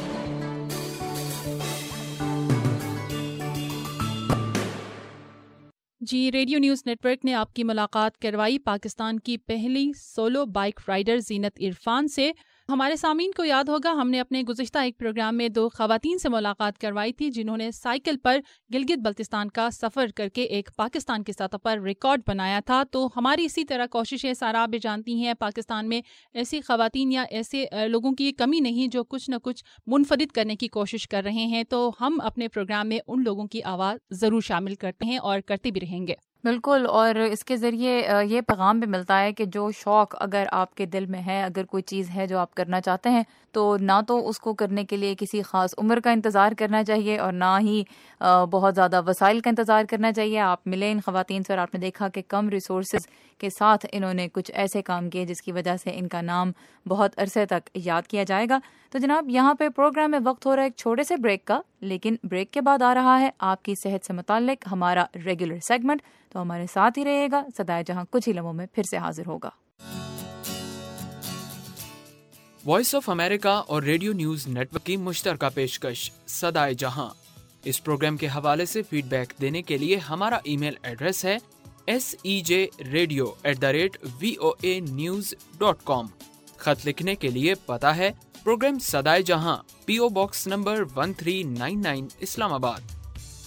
B: جی, ریڈیو نیوز نیٹ ورک نے آپ کی ملاقات کروائی پاکستان کی پہلی solo bike rider Zeenat Irfan سے. ہمارے سامعین کو یاد ہوگا, ہم نے اپنے گزشتہ ایک پروگرام میں 2 خواتین سے ملاقات کروائی تھی جنہوں نے سائیکل پر گلگت بلتستان کا سفر کر کے ایک پاکستان کی سطح پر ریکارڈ بنایا تھا. تو ہماری اسی طرح کوشش ہے, سارا آپ بھی جانتی ہیں پاکستان میں ایسی خواتین یا ایسے لوگوں کی کمی نہیں جو کچھ نہ کچھ منفرد کرنے کی کوشش کر رہے ہیں. تو ہم اپنے پروگرام میں ان لوگوں کی آواز ضرور شامل کرتے ہیں اور کرتے بھی رہیں گے.
A: بالکل, اور اس کے ذریعے یہ پیغام بھی ملتا ہے کہ جو شوق اگر آپ کے دل میں ہے, اگر کوئی چیز ہے جو آپ کرنا چاہتے ہیں, تو نہ تو اس کو کرنے کے لیے کسی خاص عمر کا انتظار کرنا چاہیے اور نہ ہی بہت زیادہ وسائل کا انتظار کرنا چاہیے. آپ ملے ان خواتین سے اور آپ نے دیکھا کہ کم ریسورسز کے ساتھ انہوں نے کچھ ایسے کام کیے جس کی وجہ سے ان کا نام بہت عرصے تک یاد کیا جائے گا. تو جناب, یہاں پہ پروگرام میں وقت ہو رہا ہے ایک چھوٹے سے بریک کا, لیکن بریک کے بعد آ رہا ہے آپ کی صحت سے متعلق ہمارا ریگولر سیگمنٹ. تو ہمارے ساتھ ہی رہیے گا. صدائے جہاں کچھ ہی لمحوں میں پھر سے حاضر ہوگا.
N: وائس آف امریکہ اور ریڈیو نیوز نیٹ ورک کی مشترکہ پیشکش صدائے جہاں. اس پروگرام کے حوالے سے فیڈ بیک دینے کے لیے ہمارا ای میل ایڈریس ہے sejradio@voanews.com. خط لکھنے کے لیے پتہ ہے پروگرام صدائے جہاں, PO باکس نمبر 1399 اسلام آباد.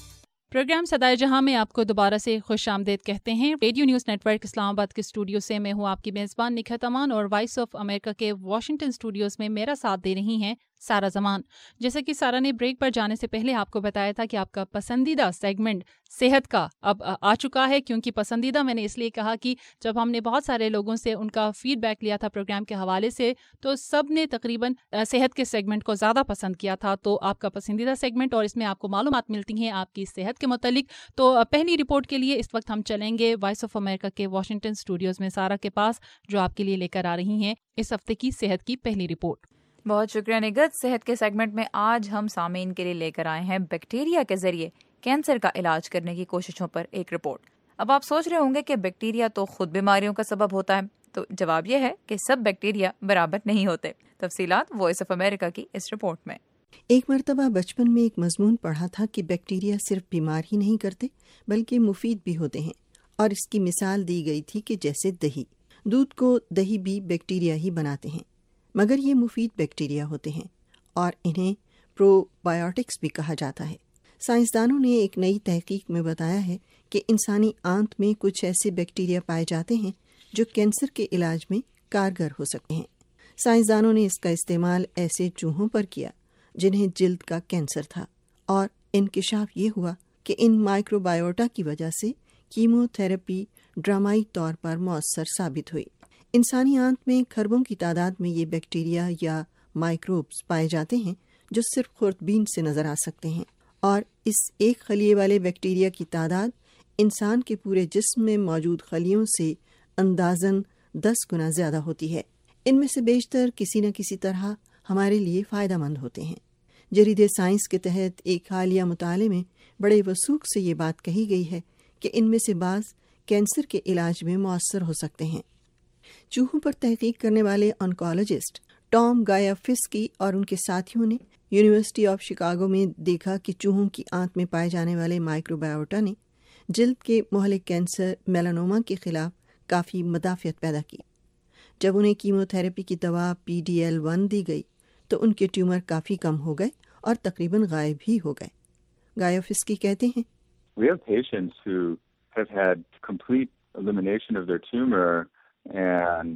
B: प्रोग्राम सदाए जहां में आपको दोबारा से खुश आमदेद कहते हैं। रेडियो न्यूज़ नेटवर्क इस्लामाबाद के स्टूडियो से मैं हूं आपकी मेज़बान निखत अमान और वॉइस ऑफ अमेरिका के वाशिंगटन स्टूडियोज़ में मेरा साथ दे रही हैं सारा जमान। जैसा कि सारा ने ब्रेक पर जाने से पहले आपको बताया था कि आपका पसंदीदा सेगमेंट सेहत का अब आ चुका है, क्योंकि पसंदीदा मैंने इसलिए कहा कि जब हमने बहुत सारे लोगों से उनका फीडबैक लिया था प्रोग्राम के हवाले से, तो सब ने तकरीबन सेहत के सेगमेंट को ज़्यादा पसंद किया था। तो आपका पसंदीदा सेगमेंट और इसमें आपको मालूमात मिलती हैं आपकी सेहत के मुतालिक। तो पहली रिपोर्ट के लिए इस वक्त हम चलेंगे वॉइस ऑफ अमेरिका के वाशिंगटन स्टूडियोज़ में सारा के पास, जो आपके लिए लेकर आ रही हैं इस हफ्ते की सेहत की पहली रिपोर्ट।
A: बहुत शुक्रिया निगत। सेहत के सेगमेंट में आज हम सामीन के लिए लेकर आए हैं बैक्टीरिया के जरिए कैंसर का इलाज करने की कोशिशों पर एक रिपोर्ट। अब आप सोच रहे होंगे कि बैक्टीरिया तो खुद बीमारियों का सबब होता है, तो जवाब यह है कि सब बैक्टीरिया बराबर नहीं होते। तफसीलात वॉइस ऑफ अमेरिका की इस रिपोर्ट में।
H: एक मरतबा बचपन में एक मजमून पढ़ा था कि बैक्टीरिया सिर्फ बीमार ही नहीं करते बल्कि मुफीद भी होते हैं, और इसकी मिसाल दी गई थी कि जैसे दही, दूध को दही भी बैक्टीरिया ही बनाते हैं, मगर ये मुफीद बैक्टीरिया होते हैं और इन्हें प्रोबायोटिक्स भी कहा जाता है। साइंसदानों ने एक नई तहकीक में बताया है कि इंसानी आंत में कुछ ऐसे बैक्टीरिया पाए जाते हैं जो कैंसर के इलाज में कारगर हो सकते हैं। साइंसदानों ने इसका इस्तेमाल ऐसे चूहों पर किया जिन्हें जिल्द का कैंसर था, और इंकिशाफ ये हुआ कि इन माइक्रोबायोटा की वजह से कीमोथेरेपी ड्रामाई तौर पर मौसर साबित हुई। इंसानी आंत में खरबों की तादाद में ये बैक्टीरिया या माइक्रोब्स पाए जाते हैं जो सिर्फ खुर्दबीन से नजर आ सकते हैं, और इस एक खलिए वाले बैक्टीरिया की तादाद इंसान के पूरे जिस्म में मौजूद खलियों से अंदाजन 10 गुना ज्यादा होती है। इनमें से बेशतर किसी न किसी तरह हमारे लिए फ़ायदा मंद होते हैं। जरीदे साइंस के तहत एक हालिया मुताले में बड़े वसूख से ये बात कही गई है कि इनमें से बाज़ कैंसर के इलाज में मौसर हो सकते हैं। चूहों पर तहकीक करने वाले ऑन्कोलॉजिस्ट टॉम गायाफिस्की और उनके साथियों ने यूनिवर्सिटी ऑफ शिकागो में देखा कि चूहों की आंत में पाए जाने वाले माइक्रोबायोटा ने जिल्द के मुहलिक कैंसर मेलानोमा के खिलाफ काफ़ी मदाफ़ियत पैदा की। जब उन्हें कीमोथेरेपी की दवा PDL-1 दी गई तो उनके ट्यूमर काफ़ी कम हो गए और तकरीबन गायब ही हो गए। गायाफिस्की कहते हैं,
O: We have patients who have had complete elimination of their tumor and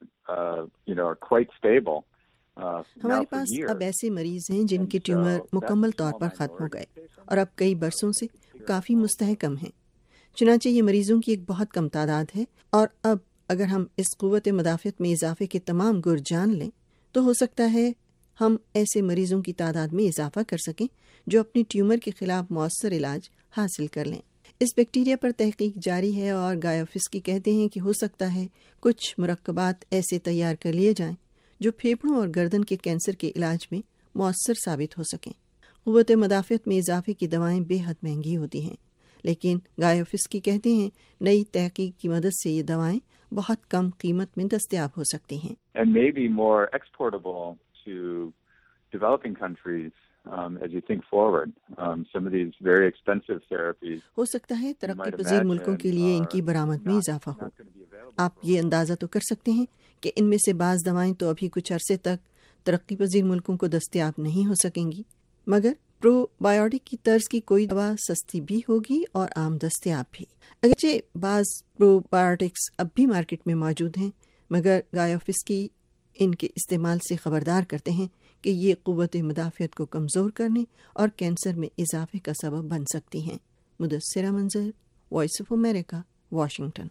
O: are quite stable.
H: हमारे पास अब ऐसे मरीज हैं जिनके ट्यूमर मुकम्मल तौर पर ख़त्म हो गए और अब कई बरसों से काफ़ी मुस्तहकम हैं। चुनांचे ये मरीजों की एक बहुत कम तादाद है, और अब अगर हम इस क़ुव्वत मदाफ़ियत में इजाफे के तमाम गुर जान लें तो हो सकता है हम ऐसे मरीजों की तादाद में इजाफा कर सकें जो अपनी ट्यूमर के खिलाफ मौसर इलाज हासिल कर लें। इस बैक्टीरिया पर तहकीक जारी है और गायाफिस्की कहते हैं कि हो सकता है कुछ मुरक्कबात ऐसे तैयार कर लिए जाएं जो फेफड़ों और गर्दन के कैंसर के इलाज में मौसर साबित हो सकें। क़ुव्वत मदाफ़ियत में इजाफे की दवाएं बेहद महंगी होती हैं, लेकिन गायाफिस्की कहते हैं नई तहकीक की मदद से ये दवाएं बहुत कम कीमत में दस्तयाब हो सकती हैं।
O: And maybe more exportable to developing countries as you think forward. Some of these very expensive therapies.
H: हो सकता है तरक्की पजीर मुल्कों के लिए इनकी बरामद में इजाफा हो। आप ये अंदाज़ा तो कर सकते हैं कि इनमें से बाज़ दवाएं तो अभी कुछ अरसे तक तरक्की पजीर मुल्कों को दस्तयाब नहीं हो सकेंगी, मगर प्रोबायोटिक की तर्ज की कोई दवा सस्ती भी होगी और आम दस्तयाब भी। अगरचे बाज़ प्रोबायोटिक्स अब भी मार्केट में मौजूद हैं, मगर गायाफिस्की इनके इस्तेमाल से ख़बरदार करते हैं कि ये क़ुव्वत मदाफ़ियत को कमज़ोर करने और कैंसर में इजाफे का सबब बन सकती हैं। Mudassira Manzar, voice of America, Washington.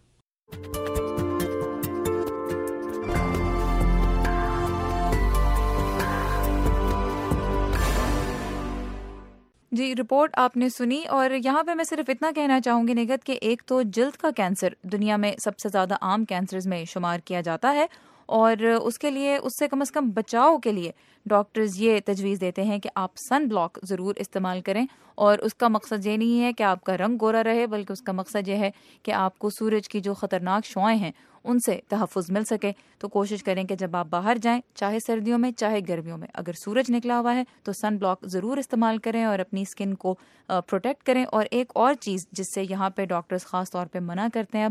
A: जी, रिपोर्ट आपने सुनी, और यहाँ पे मैं सिर्फ इतना कहना चाहूँगी निगत कि एक तो जिल्द का कैंसर दुनिया में सबसे ज़्यादा आम कैंसर्स में शुमार किया जाता है, और उसके लिए उससे कम से कम बचाव के लिए डॉक्टर्स ये तजवीज़ देते हैं कि आप सन ब्लॉक ज़रूर इस्तेमाल करें। और उसका मकसद ये नहीं है कि आपका रंग गोरा रहे, बल्कि उसका मकसद ये है कि आपको सूरज की जो ख़तरनाक शुआएं हैं उनसे तहफ़्फ़ुज़ मिल सके। तो कोशिश करें कि जब आप बाहर जाएं, चाहे सर्दियों में चाहे गर्मियों में, अगर सूरज निकला हुआ है तो सन ब्लॉक ज़रूर इस्तेमाल करें और अपनी स्किन को प्रोटेक्ट करें। और एक और चीज़ जिससे यहाँ पे डॉक्टर्स ख़ास तौर पे मना करते हैं अब,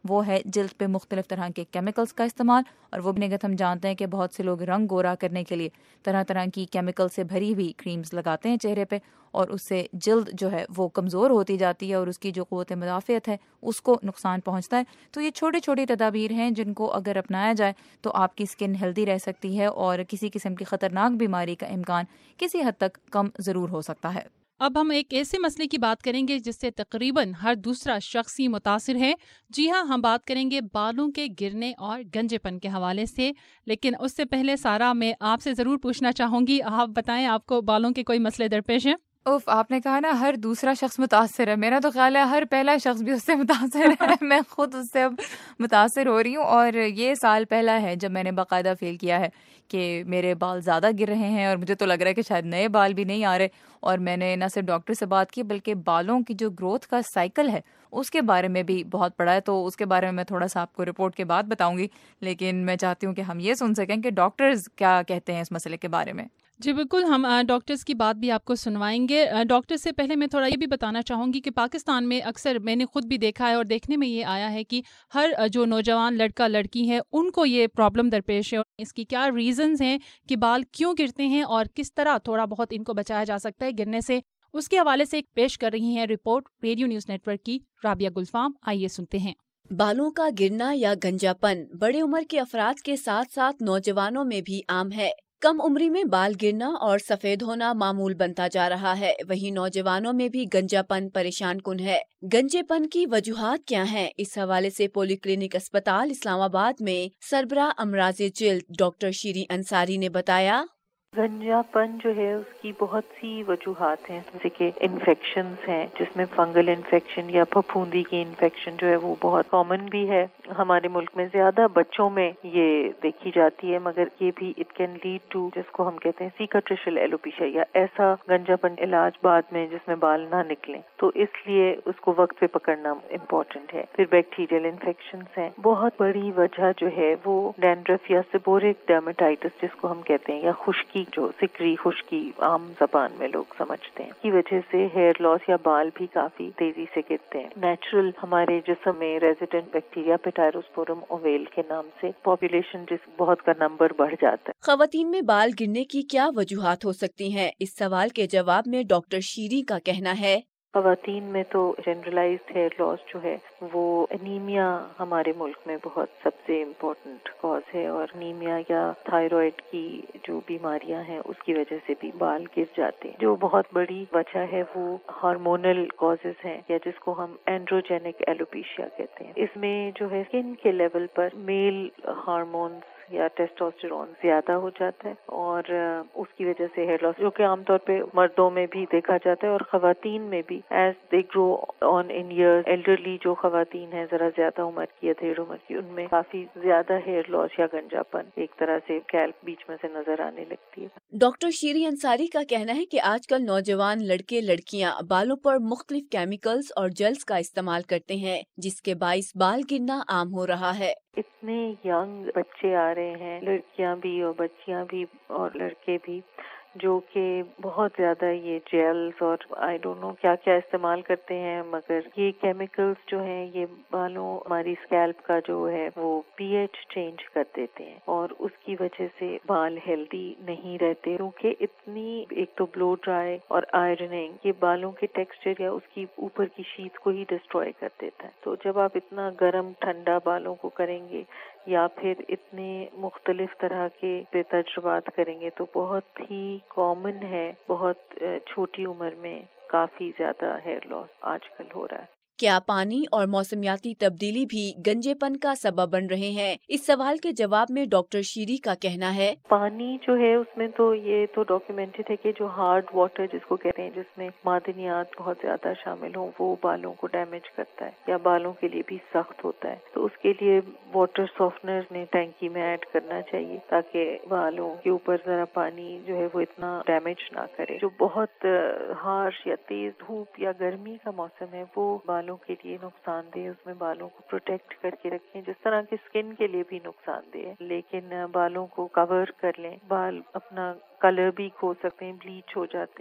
A: وہ ہے جلد پہ مختلف طرح کے کیمیکلز کا استعمال، اور وہ بھی نگت ہم جانتے ہیں کہ بہت سے لوگ رنگ گورا کرنے کے لیے طرح طرح کی کیمیکل سے بھری ہوئی کریمز لگاتے ہیں چہرے پہ، اور اس سے جلد جو ہے وہ کمزور ہوتی جاتی ہے اور اس کی جو قوت مدافعت ہے اس کو نقصان پہنچتا ہے۔ تو یہ چھوٹی چھوٹی تدابیر ہیں جن کو اگر اپنایا جائے تو آپ کی اسکن ہیلدی رہ سکتی ہے اور کسی قسم کی خطرناک بیماری کا امکان کسی حد تک کم ضرور ہو سکتا ہے۔
B: اب ہم ایک ایسے مسئلے کی بات کریں گے جس سے تقریباً ہر دوسرا شخص ہی متاثر ہے۔ جی ہاں، ہم بات کریں گے بالوں کے گرنے اور گنجے پن کے حوالے سے، لیکن اس سے پہلے سارا میں آپ سے ضرور پوچھنا چاہوں گی، آپ بتائیں آپ کو بالوں کے کوئی مسئلے درپیش ہیں؟
A: آپ نے کہا نا ہر دوسرا شخص متاثر ہے، میرا تو خیال ہے ہر پہلا شخص بھی اس سے متاثر ہے۔ میں خود اس سے اب متاثر ہو رہی ہوں، اور یہ سال پہلا ہے جب میں نے باقاعدہ فیل کیا ہے کہ میرے بال زیادہ گر رہے ہیں، اور مجھے تو لگ رہا ہے کہ شاید نئے بال بھی نہیں آ رہے۔ اور میں نے نہ صرف ڈاکٹر سے بات کی بلکہ بالوں کی جو گروتھ کا سائیکل ہے اس کے بارے میں بھی بہت پڑھا ہے، تو اس کے بارے میں میں تھوڑا سا آپ کو رپورٹ کے بعد بتاؤں گی، لیکن میں چاہتی ہوں کہ ہم یہ سن سکیں کہ ڈاکٹرز کیا کہتے ہیں اس مسئلے کے بارے میں۔
B: جی بالکل، ہم ڈاکٹرز کی بات بھی آپ کو سنوائیں گے۔ ڈاکٹر سے پہلے میں تھوڑا یہ بھی بتانا چاہوں گی کہ پاکستان میں اکثر میں نے خود بھی دیکھا ہے اور دیکھنے میں یہ آیا ہے کہ ہر جو نوجوان لڑکا لڑکی ہے ان کو یہ پرابلم درپیش ہے۔ اس کی کیا ریزنز ہیں کہ بال کیوں گرتے ہیں اور کس طرح تھوڑا بہت ان کو بچایا جا سکتا ہے گرنے سے، اس کے حوالے سے ایک پیش کر رہی ہیں report radio news network کی رابعہ گلفام۔ آئیے سنتے ہیں۔
P: بالوں کا گرنا یا گنجا پن بڑے عمر کے افراد کے ساتھ ساتھ نوجوانوں میں بھی عام ہے۔ کم عمری میں بال گرنا اور سفید ہونا معمول بنتا جا رہا ہے، وہیں نوجوانوں میں بھی گنجا پن پریشان کن ہے۔ گنجے پن کی وجوہات کیا ہیں؟ اس حوالے سے پولی کلینک اسپتال اسلام آباد میں سربراہ امراض جلد ڈاکٹر شیریں انصاری نے بتایا،
Q: گنجا پن جو ہے اس کی بہت سی وجوہات ہیں، جیسے کہ انفیکشنز ہیں جس میں فنگل انفیکشن یا پھپھوندی کی انفیکشن جو ہے وہ بہت کامن بھی ہے۔ ہمارے ملک میں زیادہ بچوں میں یہ دیکھی جاتی ہے، مگر یہ بھی اٹ کین لیڈ ٹو جس کو ہم کہتے ہیں سیکاٹریشل ایلوپیشیا، یا ایسا گنجا پن علاج بعد میں جس میں بال نہ نکلیں، تو اس لیے اس کو وقت پہ پکڑنا امپورٹنٹ ہے۔ پھر بیکٹیریل انفیکشنز ہیں، بہت بڑی وجہ جو ہے وہ ڈینڈرف یا سیبورک ڈرمیٹائٹس جس کو ہم کہتے ہیں، یا خشکی، جو سکری خشکی عام زبان میں لوگ سمجھتے ہیں، کی وجہ سے ہیئر لاس یا بال بھی کافی تیزی سے گرتے ہیں۔ نیچرل ہمارے جسم میں ریزیڈنٹ بیکٹیریا پیٹائروسپورم اوویل کے نام سے پاپولیشن جس بہت کا نمبر بڑھ جاتا ہے۔
P: خواتین میں بال گرنے کی کیا وجوہات ہو سکتی ہیں؟ اس سوال کے جواب میں ڈاکٹر شیریں کا کہنا ہے،
Q: خواتین میں تو جنرلائزڈ ہیئر لاس جو ہے وہ انیمیا ہمارے ملک میں بہت سب سے امپورٹنٹ کاز ہے، اور انیمیا یا تھائرائیڈ کی جو بیماریاں ہیں اس کی وجہ سے بھی بال گر جاتے ہیں۔ جو بہت بڑی وجہ ہے وہ ہارمونل کازز ہیں، یا جس کو ہم اینڈروجینک ایلوپیشیا کہتے ہیں۔ اس میں جو ہے اسکن کے لیول پر میل ہارمونز یا ٹیسٹوسٹیرون زیادہ ہو جاتا ہے، اور اس کی وجہ سے ہیئر لاس جو کہ عام طور پہ مردوں میں بھی دیکھا جاتا ہے اور خواتین میں بھی as they grow on in years. Elderly جو خواتین ہیں ذرا زیادہ عمر کی یا دیر عمر کی، ان میں کافی زیادہ ہیئر لاس یا گنجا پن ایک طرح سے کیلپ بیچ میں سے نظر آنے لگتی ہے۔
P: ڈاکٹر شیریں انصاری کا کہنا ہے کہ آج کل نوجوان لڑکے لڑکیاں بالوں پر مختلف کیمیکلز اور جیلز کا استعمال کرتے ہیں، جس کے باعث بال گرنا عام ہو رہا ہے۔
Q: اتنے ینگ بچے آ رہے ہیں، لڑکیاں بھی اور بچیاں بھی اور لڑکے بھی، جو کہ بہت زیادہ یہ جیلز اور آئی ڈونٹ نو کیا کیا استعمال کرتے ہیں، مگر یہ کیمیکلز جو ہیں یہ بالوں ہماری اسکیلپ کا جو ہے وہ پی ایچ چینج کر دیتے ہیں، اور اس کی وجہ سے بال ہیلدی نہیں رہتے، کیونکہ اتنی ایک تو بلو ڈرائی اور آئرننگ یہ بالوں کے ٹیکسچر یا اس کی اوپر کی شیٹ کو ہی ڈسٹروائے کر دیتا ہے۔ تو جب آپ اتنا گرم ٹھنڈا بالوں کو کریں گے یا پھر اتنے مختلف طرح کے تجربات کریں گے تو بہت ہی کامن ہے، بہت چھوٹی عمر میں کافی زیادہ ہیئر لاس آج کل ہو رہا ہے۔
P: کیا پانی اور موسمیاتی تبدیلی بھی گنجے پن کا سبب بن رہے ہیں؟ اس سوال کے جواب میں ڈاکٹر شیریں کا کہنا ہے،
Q: پانی جو ہے اس میں تو یہ تو ڈاکیومنٹڈ ہے کہ جو ہارڈ واٹر جس کو کہتے ہیں، جس میں معدنیات بہت زیادہ شامل ہوں، وہ بالوں کو ڈیمیج کرتا ہے یا بالوں کے لیے بھی سخت ہوتا ہے۔ تو اس کے لیے واٹر سافٹنر نے ٹینکی میں ایڈ کرنا چاہیے تاکہ بالوں کے اوپر ذرا پانی جو ہے وہ اتنا ڈیمیج نہ کرے۔ جو بہت ہارش یا تیز دھوپ یا گرمی کا موسم ہے وہ بالوں کے لیے نقصان دہ، اس میں بالوں کو پروٹیکٹ کر کے رکھیں، جس طرح کی اسکن کے لیے بھی نقصان دہ ہے، لیکن بالوں کو کور کر لیں، بال اپنا کلر بھی کھو سکتے ہیں، بلیچ ہو جاتے ہیں۔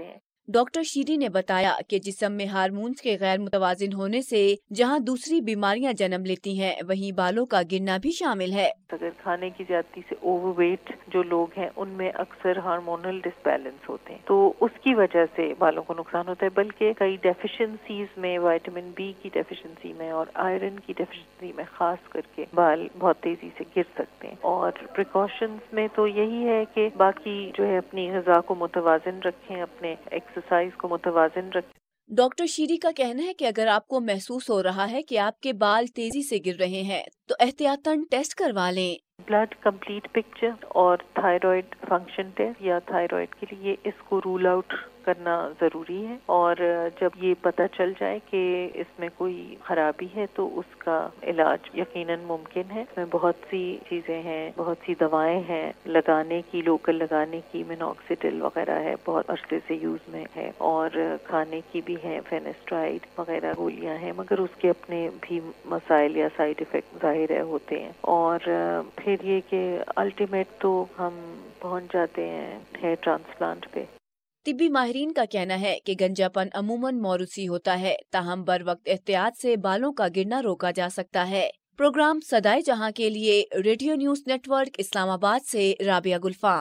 P: डॉक्टर शीरी ने बताया कि जिस्म में हार्मोन्स के गैर मुतवाजिन होने से जहां दूसरी बीमारियां जन्म लेती हैं, वहीं बालों का गिरना भी शामिल है।
Q: अगर खाने की ज्यादती से ओवरवेट जो लोग हैं उनमें अक्सर हार्मोनल डिसबैलेंस होते हैं, तो उसकी वजह से बालों को नुकसान होता है। बल्कि कई डेफिशिएंसीज में, विटामिन बी की डेफिशिएंसी में और आयरन की डेफिशिएंसी में खास करके बाल बहुत तेजी से गिर सकते हैं। और प्रिकॉशंस में तो यही है कि बाकी जो है अपनी ग़िज़ा को मुतवाज़िन रखें, अपने एक्सरसाइज को मुतवाज़िन रखें।
P: डॉक्टर शीरी का कहना है कि अगर आपको महसूस हो रहा है कि आपके बाल तेजी से गिर रहे हैं तो एहतियातन टेस्ट करवा लें।
Q: ब्लड कंप्लीट पिक्चर और थायराइड फंक्शन टेस्ट या थायराइड के लिए इसको रूल आउट करना ज़रूरी है। और जब ये पता चल जाए कि इसमें कोई खराबी है तो उसका इलाज यकीनन मुमकिन है। इसमें बहुत सी चीज़ें हैं, बहुत सी दवाएं हैं लगाने की, लोकल लगाने की, मिनॉक्सिडिल वगैरह है, बहुत अरसे से यूज़ में है, और खाने की भी है, फेनेस्ट्राइड वगैरह गोलियां हैं, मगर उसके अपने भी मसाइल या साइड इफ़ेक्ट ज़ाहिर है होते हैं। और फिर ये कि अल्टीमेट तो हम पहुंच जाते हैं हेयर ट्रांसप्लांट पे।
P: तिब्बी माहिरीन का कहना है कि गंजापन अमूमन मौरूसी होता है, ताहम बर वक्त एहतियात से बालों का गिरना रोका जा सकता है। प्रोग्राम सदाए जहां के लिए रेडियो न्यूज नेटवर्क इस्लामाबाद से राबिया गुल्फा।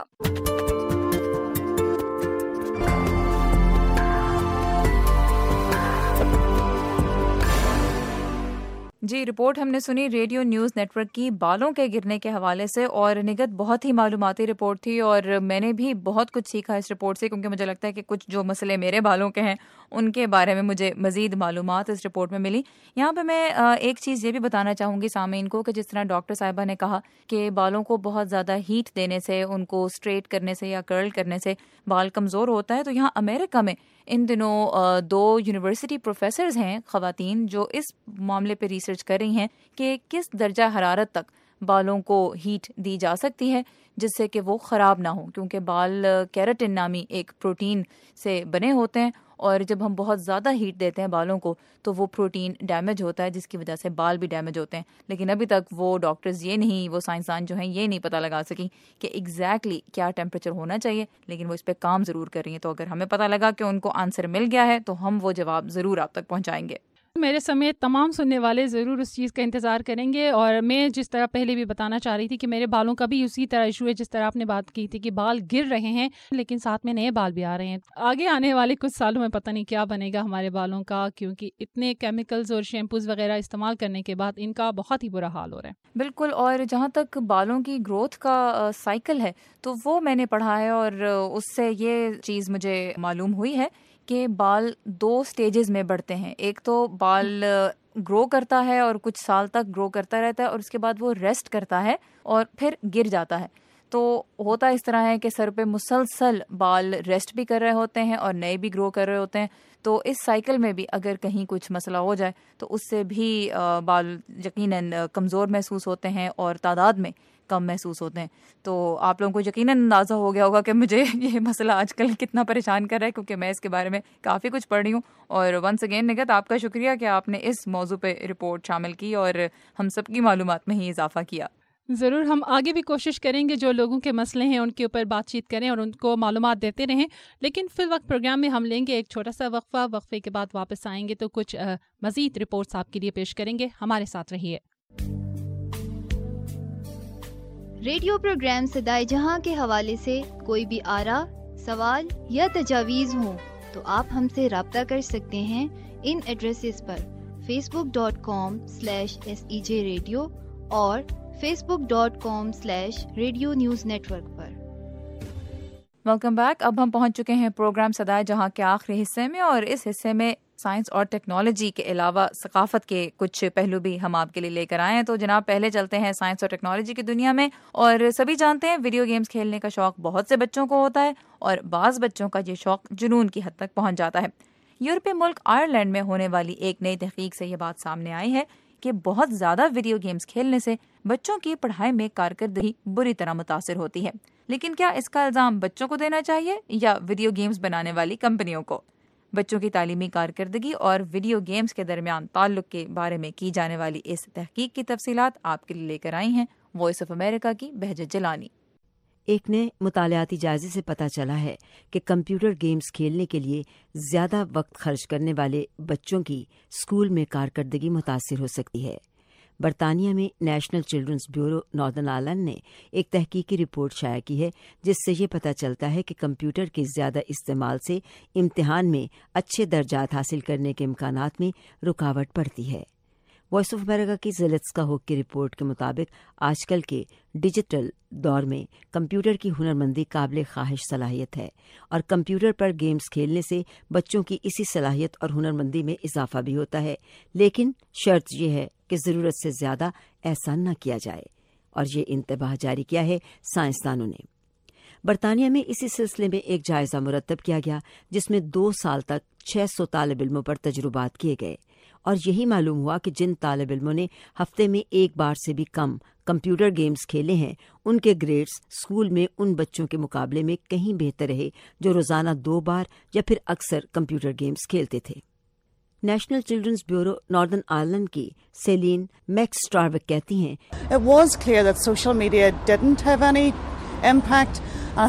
A: जी, रिपोर्ट हमने सुनी रेडियो न्यूज़ नेटवर्क की बालों के गिरने के हवाले से, और निगत बहुत ही मालूमाती रिपोर्ट थी और मैंने भी बहुत कुछ सीखा इस रिपोर्ट से, क्योंकि मुझे लगता है कि कुछ जो मसले मेरे बालों के हैं उनके बारे में मुझे मज़ीद मालूमात इस रिपोर्ट में मिली। यहाँ पे मैं एक चीज़ ये भी बताना चाहूँगी सामीन को कि जिस तरह डॉक्टर साहिबा ने कहा कि बालों को बहुत ज़्यादा हीट देने से, उनको स्ट्रेट करने से या कर्ल करने से बाल कमज़ोर होता है, तो यहाँ अमेरिका में इन दिनों 2 यूनिवर्सिटी प्रोफेसर्स हैं ख़वातीन जो इस मामले पे रिसर्च कर रही हैं कि किस दर्जा हरारत तक बालों को हीट दी जा सकती है जिससे कि वो ख़राब ना हो, क्योंकि बाल केराटिन नामी एक प्रोटीन से बने होते हैं, और जब हम बहुत ज़्यादा हीट देते हैं बालों को तो वो प्रोटीन डैमेज होता है, जिसकी वजह से बाल भी डैमेज होते हैं। लेकिन अभी तक वो डॉक्टर्स वो साइंसदान जो हैं ये नहीं पता लगा सकी कि एग्जैक्टली क्या टेम्परेचर होना चाहिए, लेकिन वो इस पर काम ज़रूर कर रही हैं। तो अगर हमें पता लगा कि उनको आंसर मिल गया है तो हम वो जवाब ज़रूर आप तक पहुँचाएंगे।
B: मेरे समेत तमाम सुनने वाले ज़रूर उस चीज़ का इंतज़ार करेंगे। और मैं जिस तरह पहले भी बताना चाह रही थी कि मेरे बालों का भी उसी तरह इशू है जिस तरह आपने बात की थी कि बाल गिर रहे हैं लेकिन साथ में नए बाल भी आ रहे हैं। आगे आने वाले कुछ सालों में पता नहीं क्या बनेगा हमारे बालों का, क्योंकि इतने केमिकल्स और शैम्पूज़ वगैरह इस्तेमाल करने के बाद इनका बहुत ही बुरा हाल हो रहा है।
A: बिल्कुल। और जहाँ तक बालों की ग्रोथ का साइकिल है तो वो मैंने पढ़ा है, और उससे ये चीज़ मुझे मालूम हुई है कि बाल 2 स्टेजेस में बढ़ते हैं। एक तो बाल ग्रो करता है और कुछ साल तक ग्रो करता रहता है, और उसके बाद वो रेस्ट करता है और फिर गिर जाता है। तो होता इस तरह है कि सर पे मुसलसल बाल रेस्ट भी कर रहे होते हैं और नए भी ग्रो कर रहे होते हैं। तो इस साइकिल में भी अगर कहीं कुछ मसला हो जाए तो उससे भी बाल यकीनन कमज़ोर महसूस होते हैं और तादाद में कम महसूस होते हैं। तो आप लोगों को यकीनन अंदाज़ा हो गया होगा कि मुझे ये मसला आजकल कितना परेशान कर रहा है, क्योंकि मैं इसके बारे में काफ़ी कुछ पढ़ रही हूँ। और वंस अगेन निगत आपका शुक्रिया कि आपने इस मौजू पे रिपोर्ट शामिल की और हम सब की मालूमात में ही इजाफा किया।
B: ज़रूर हम आगे भी कोशिश करेंगे जो लोगों के मसले हैं उनके ऊपर बातचीत करें और उनको मालूमात देते रहें। लेकिन फिर वक्त प्रोग्राम में हम लेंगे एक छोटा सा वक्फे के बाद वापस आएंगे तो कुछ मज़ीद रिपोर्ट्स आपके लिए पेश करेंगे। हमारे साथ रहिए।
R: रेडियो प्रोग्राम सदाए जहां के हवाले से कोई भी आरा, सवाल या तजावीज़ हो तो आप हमसे राब्ता कर सकते हैं इन एड्रेसेस पर facebook.com/SEJ Radio और facebook.com/Radio News Network पर।
A: Welcome back. अब हम पहुंच चुके हैं प्रोग्राम सदाए जहां के आखिरी हिस्से में, और इस हिस्से में साइंस और टेक्नोलॉजी के अलावा सकाफत के कुछ पहलू भी हम आपके लिए लेकर आए हैं। तो जनाब पहले चलते हैं साइंस और टेक्नोलॉजी की दुनिया में। और सभी जानते हैं वीडियो गेम्स खेलने का शौक बहुत से बच्चों को होता है, और बाज़ बच्चों का ये शौक जुनून की हद तक पहुंच जाता है। यूरोपीय मुल्क आयरलैंड में होने वाली एक नई तहकीक से ये बात सामने आई है कि बहुत ज़्यादा वीडियो गेम्स खेलने से बच्चों की पढ़ाई में कारकर्दगी बुरी तरह मुतासिर होती है। लेकिन क्या इसका इल्ज़ाम बच्चों को देना चाहिए या वीडियो गेम्स बनाने वाली कंपनियों को? बच्चों की तालीमी कारकर्दगी और वीडियो गेम्स के दरमियान ताल्लुक के बारे में की जाने वाली इस तहकीक की तफसीलात आपके लिए लेकर आई हैं वॉइस ऑफ अमेरिका की बहजत जलानी।
S: ایک نئے مطالعاتی جائزے سے پتہ چلا ہے کہ کمپیوٹر گیمز کھیلنے کے لیے زیادہ وقت خرچ کرنے والے بچوں کی اسکول میں کارکردگی متاثر ہو سکتی ہے۔ برطانیہ میں National Children's Bureau Northern Ireland نے ایک تحقیقی رپورٹ شائع کی ہے جس سے یہ پتہ چلتا ہے کہ کمپیوٹر کے زیادہ استعمال سے امتحان میں اچھے درجات حاصل کرنے کے امکانات میں رکاوٹ پڑتی ہے۔ وائس آف امریکہ کی زلیتسکا ہوک کی رپورٹ کے مطابق آج کل کے ڈیجیٹل دور میں کمپیوٹر کی ہنرمندی قابل خواہش صلاحیت ہے اور کمپیوٹر پر گیمز کھیلنے سے بچوں کی اسی صلاحیت اور ہنرمندی میں اضافہ بھی ہوتا ہے، لیکن شرط یہ ہے کہ ضرورت سے زیادہ ایسا نہ کیا جائے، اور یہ انتباہ جاری کیا ہے سائنسدانوں نے۔ برطانیہ میں اسی سلسلے میں ایک جائزہ مرتب کیا گیا جس میں 2 سال تک 600 طالب علموں پر تجربات کیے گئے، اور یہی معلوم ہوا کہ جن طالب علموں نے ہفتے میں ایک بار سے بھی کم کمپیوٹر گیمز کھیلے ہیں ان کے گریڈز اسکول میں ان بچوں کے مقابلے میں کہیں بہتر رہے جو روزانہ 2 بار یا پھر اکثر کمپیوٹر گیمز کھیلتے تھے۔ National Children's Bureau Northern Ireland کی سیلین میکسٹراوک کہتی ہیں
T: It was clear that social media didn't have any impact.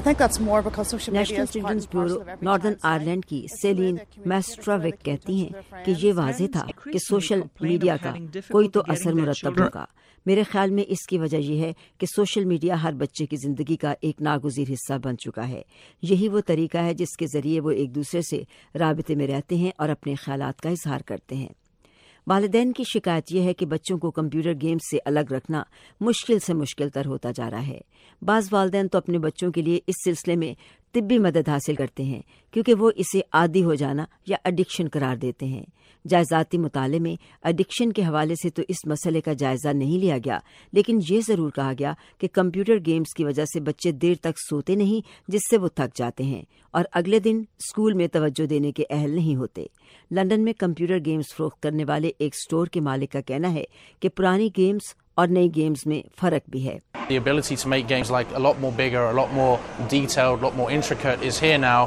S: National Children's Bureau Northern Ireland کی سیلین میکسٹراوک کہتی ہیں کہ یہ واضح تھا کہ سوشل میڈیا کا کوئی تو اثر مرتب ہوگا۔ میرے خیال میں اس کی وجہ یہ ہے کہ سوشل میڈیا ہر بچے کی زندگی کا ایک ناگزیر حصہ بن چکا ہے۔ یہی وہ طریقہ ہے جس کے ذریعے وہ ایک دوسرے سے رابطے میں رہتے ہیں اور اپنے خیالات کا اظہار کرتے ہیں۔ والدین کی شکایت یہ ہے کہ بچوں کو کمپیوٹر گیمز سے الگ رکھنا مشکل سے مشکل تر ہوتا جا رہا ہے۔ بعض والدین تو اپنے بچوں کے لیے اس سلسلے میں طبی مدد حاصل کرتے ہیں کیونکہ وہ اسے عادی ہو جانا یا ایڈکشن قرار دیتے ہیں۔ جائزاتی مطالعے میں ایڈکشن کے حوالے سے تو اس مسئلے کا جائزہ نہیں لیا گیا، لیکن یہ ضرور کہا گیا کہ کمپیوٹر گیمز کی وجہ سے بچے دیر تک سوتے نہیں جس سے وہ تھک جاتے ہیں اور اگلے دن اسکول میں توجہ دینے کے اہل نہیں ہوتے۔ لندن میں کمپیوٹر گیمز فروخت کرنے والے ایک اسٹور کے مالک کا کہنا ہے کہ پرانی گیمز اور نئی گیمز میں فرق بھی ہے۔
U: The ability to make games like a lot more bigger, a lot more detailed, a lot more intricate is here now.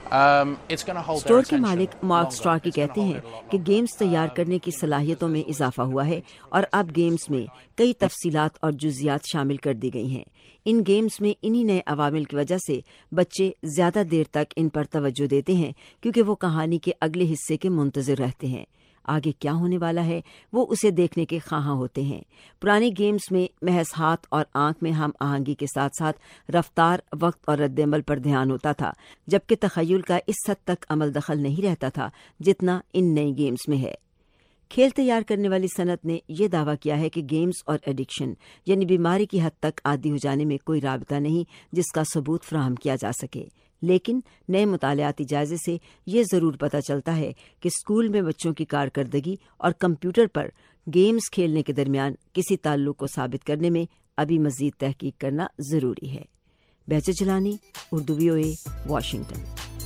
S: Store کے مالک مارک اسٹراکی کہتے ہیں کہ گیمز تیار کرنے کی صلاحیتوں میں اضافہ ہوا ہے اور اب گیمز میں کئی تفصیلات اور جزیات شامل کر دی گئی ہیں۔ ان گیمز میں انہی نئے عوامل کی وجہ سے بچے زیادہ دیر تک ان پر توجہ دیتے ہیں کیونکہ وہ کہانی کے اگلے حصے کے منتظر رہتے ہیں۔ آگے کیا ہونے والا ہے وہ اسے دیکھنے کے خواہاں ہوتے ہیں۔ پرانے گیمز میں محض ہاتھ اور آنکھ میں ہم آہنگی کے ساتھ ساتھ رفتار، وقت اور رد عمل پر دھیان ہوتا تھا، جبکہ تخیل کا اس حد تک عمل دخل نہیں رہتا تھا جتنا ان نئی گیمز میں ہے۔ کھیل تیار کرنے والی صنعت نے یہ دعویٰ کیا ہے کہ گیمز اور ایڈکشن یعنی بیماری کی حد تک عادی ہو جانے میں کوئی رابطہ نہیں جس کا ثبوت فراہم کیا جا سکے، لیکن نئے مطالعاتی جائزے سے یہ ضرور پتہ چلتا ہے کہ اسکول میں بچوں کی کارکردگی اور کمپیوٹر پر گیمز کھیلنے کے درمیان کسی تعلق کو ثابت کرنے میں ابھی مزید تحقیق کرنا ضروری ہے۔ Bahjat Jilani, Urdu VOA، Washington.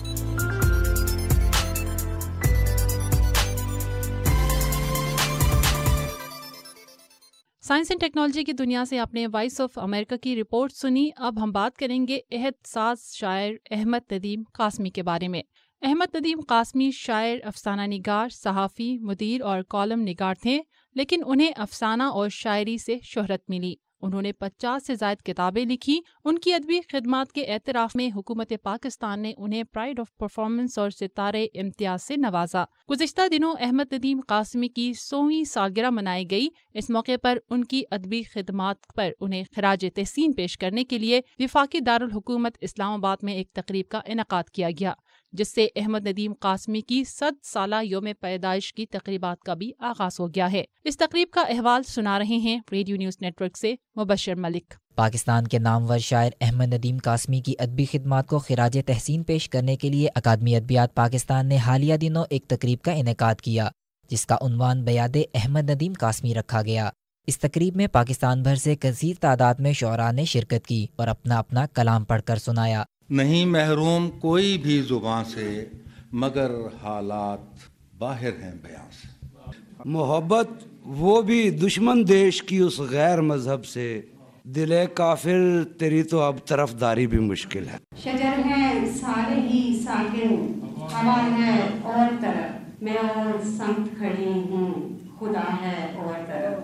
B: Science and technology کی دنیا سے آپ نے وائس آف امریکہ کی رپورٹ سنی۔ اب ہم بات کریں گے عہد ساز شاعر احمد ندیم قاسمی کے بارے میں۔ احمد ندیم قاسمی شاعر، افسانہ نگار، صحافی، مدیر اور کالم نگار تھے، لیکن انہیں افسانہ اور شاعری سے شہرت ملی۔ انہوں نے 50 سے زائد کتابیں لکھی۔ ان کی ادبی خدمات کے اعتراف میں حکومت پاکستان نے انہیں پرائڈ آف پرفارمنس اور ستارے امتیاز سے نوازا۔ گزشتہ دنوں احمد ندیم قاسمی کی 100ویں سالگرہ منائی گئی۔ اس موقع پر ان کی ادبی خدمات پر انہیں خراج تحسین پیش کرنے کے لیے وفاقی دارالحکومت اسلام آباد میں ایک تقریب کا انعقاد کیا گیا، جس سے احمد ندیم قاسمی کی 100 سالہ یوم پیدائش کی تقریبات کا بھی آغاز ہو گیا ہے۔ اس تقریب کا احوال سنا رہے ہیں ریڈیو نیوز نیٹ ورک سے مبشر ملک۔
V: پاکستان کے نامور شاعر احمد ندیم قاسمی کی ادبی خدمات کو خراج تحسین پیش کرنے کے لیے اکادمی ادبیات پاکستان نے حالیہ دنوں ایک تقریب کا انعقاد کیا، جس کا عنوان بیاد احمد ندیم قاسمی رکھا گیا۔ اس تقریب میں پاکستان بھر سے کثیر تعداد میں شعراء نے شرکت کی اور اپنا اپنا کلام پڑھ کر سنایا۔
W: نہیں محروم کوئی بھی زبان سے، مگر حالات باہر ہیں بیان سے۔
X: محبت وہ بھی دشمن دیش کی اس غیر مذہب سے، دل کافر تیری تو اب طرفداری بھی مشکل ہے۔
Y: شجر ہے سارے ہی ساکن، ہوا ہے اور طرف، میں اور سمت کھڑی ہوں، خدا ہے اور طرف۔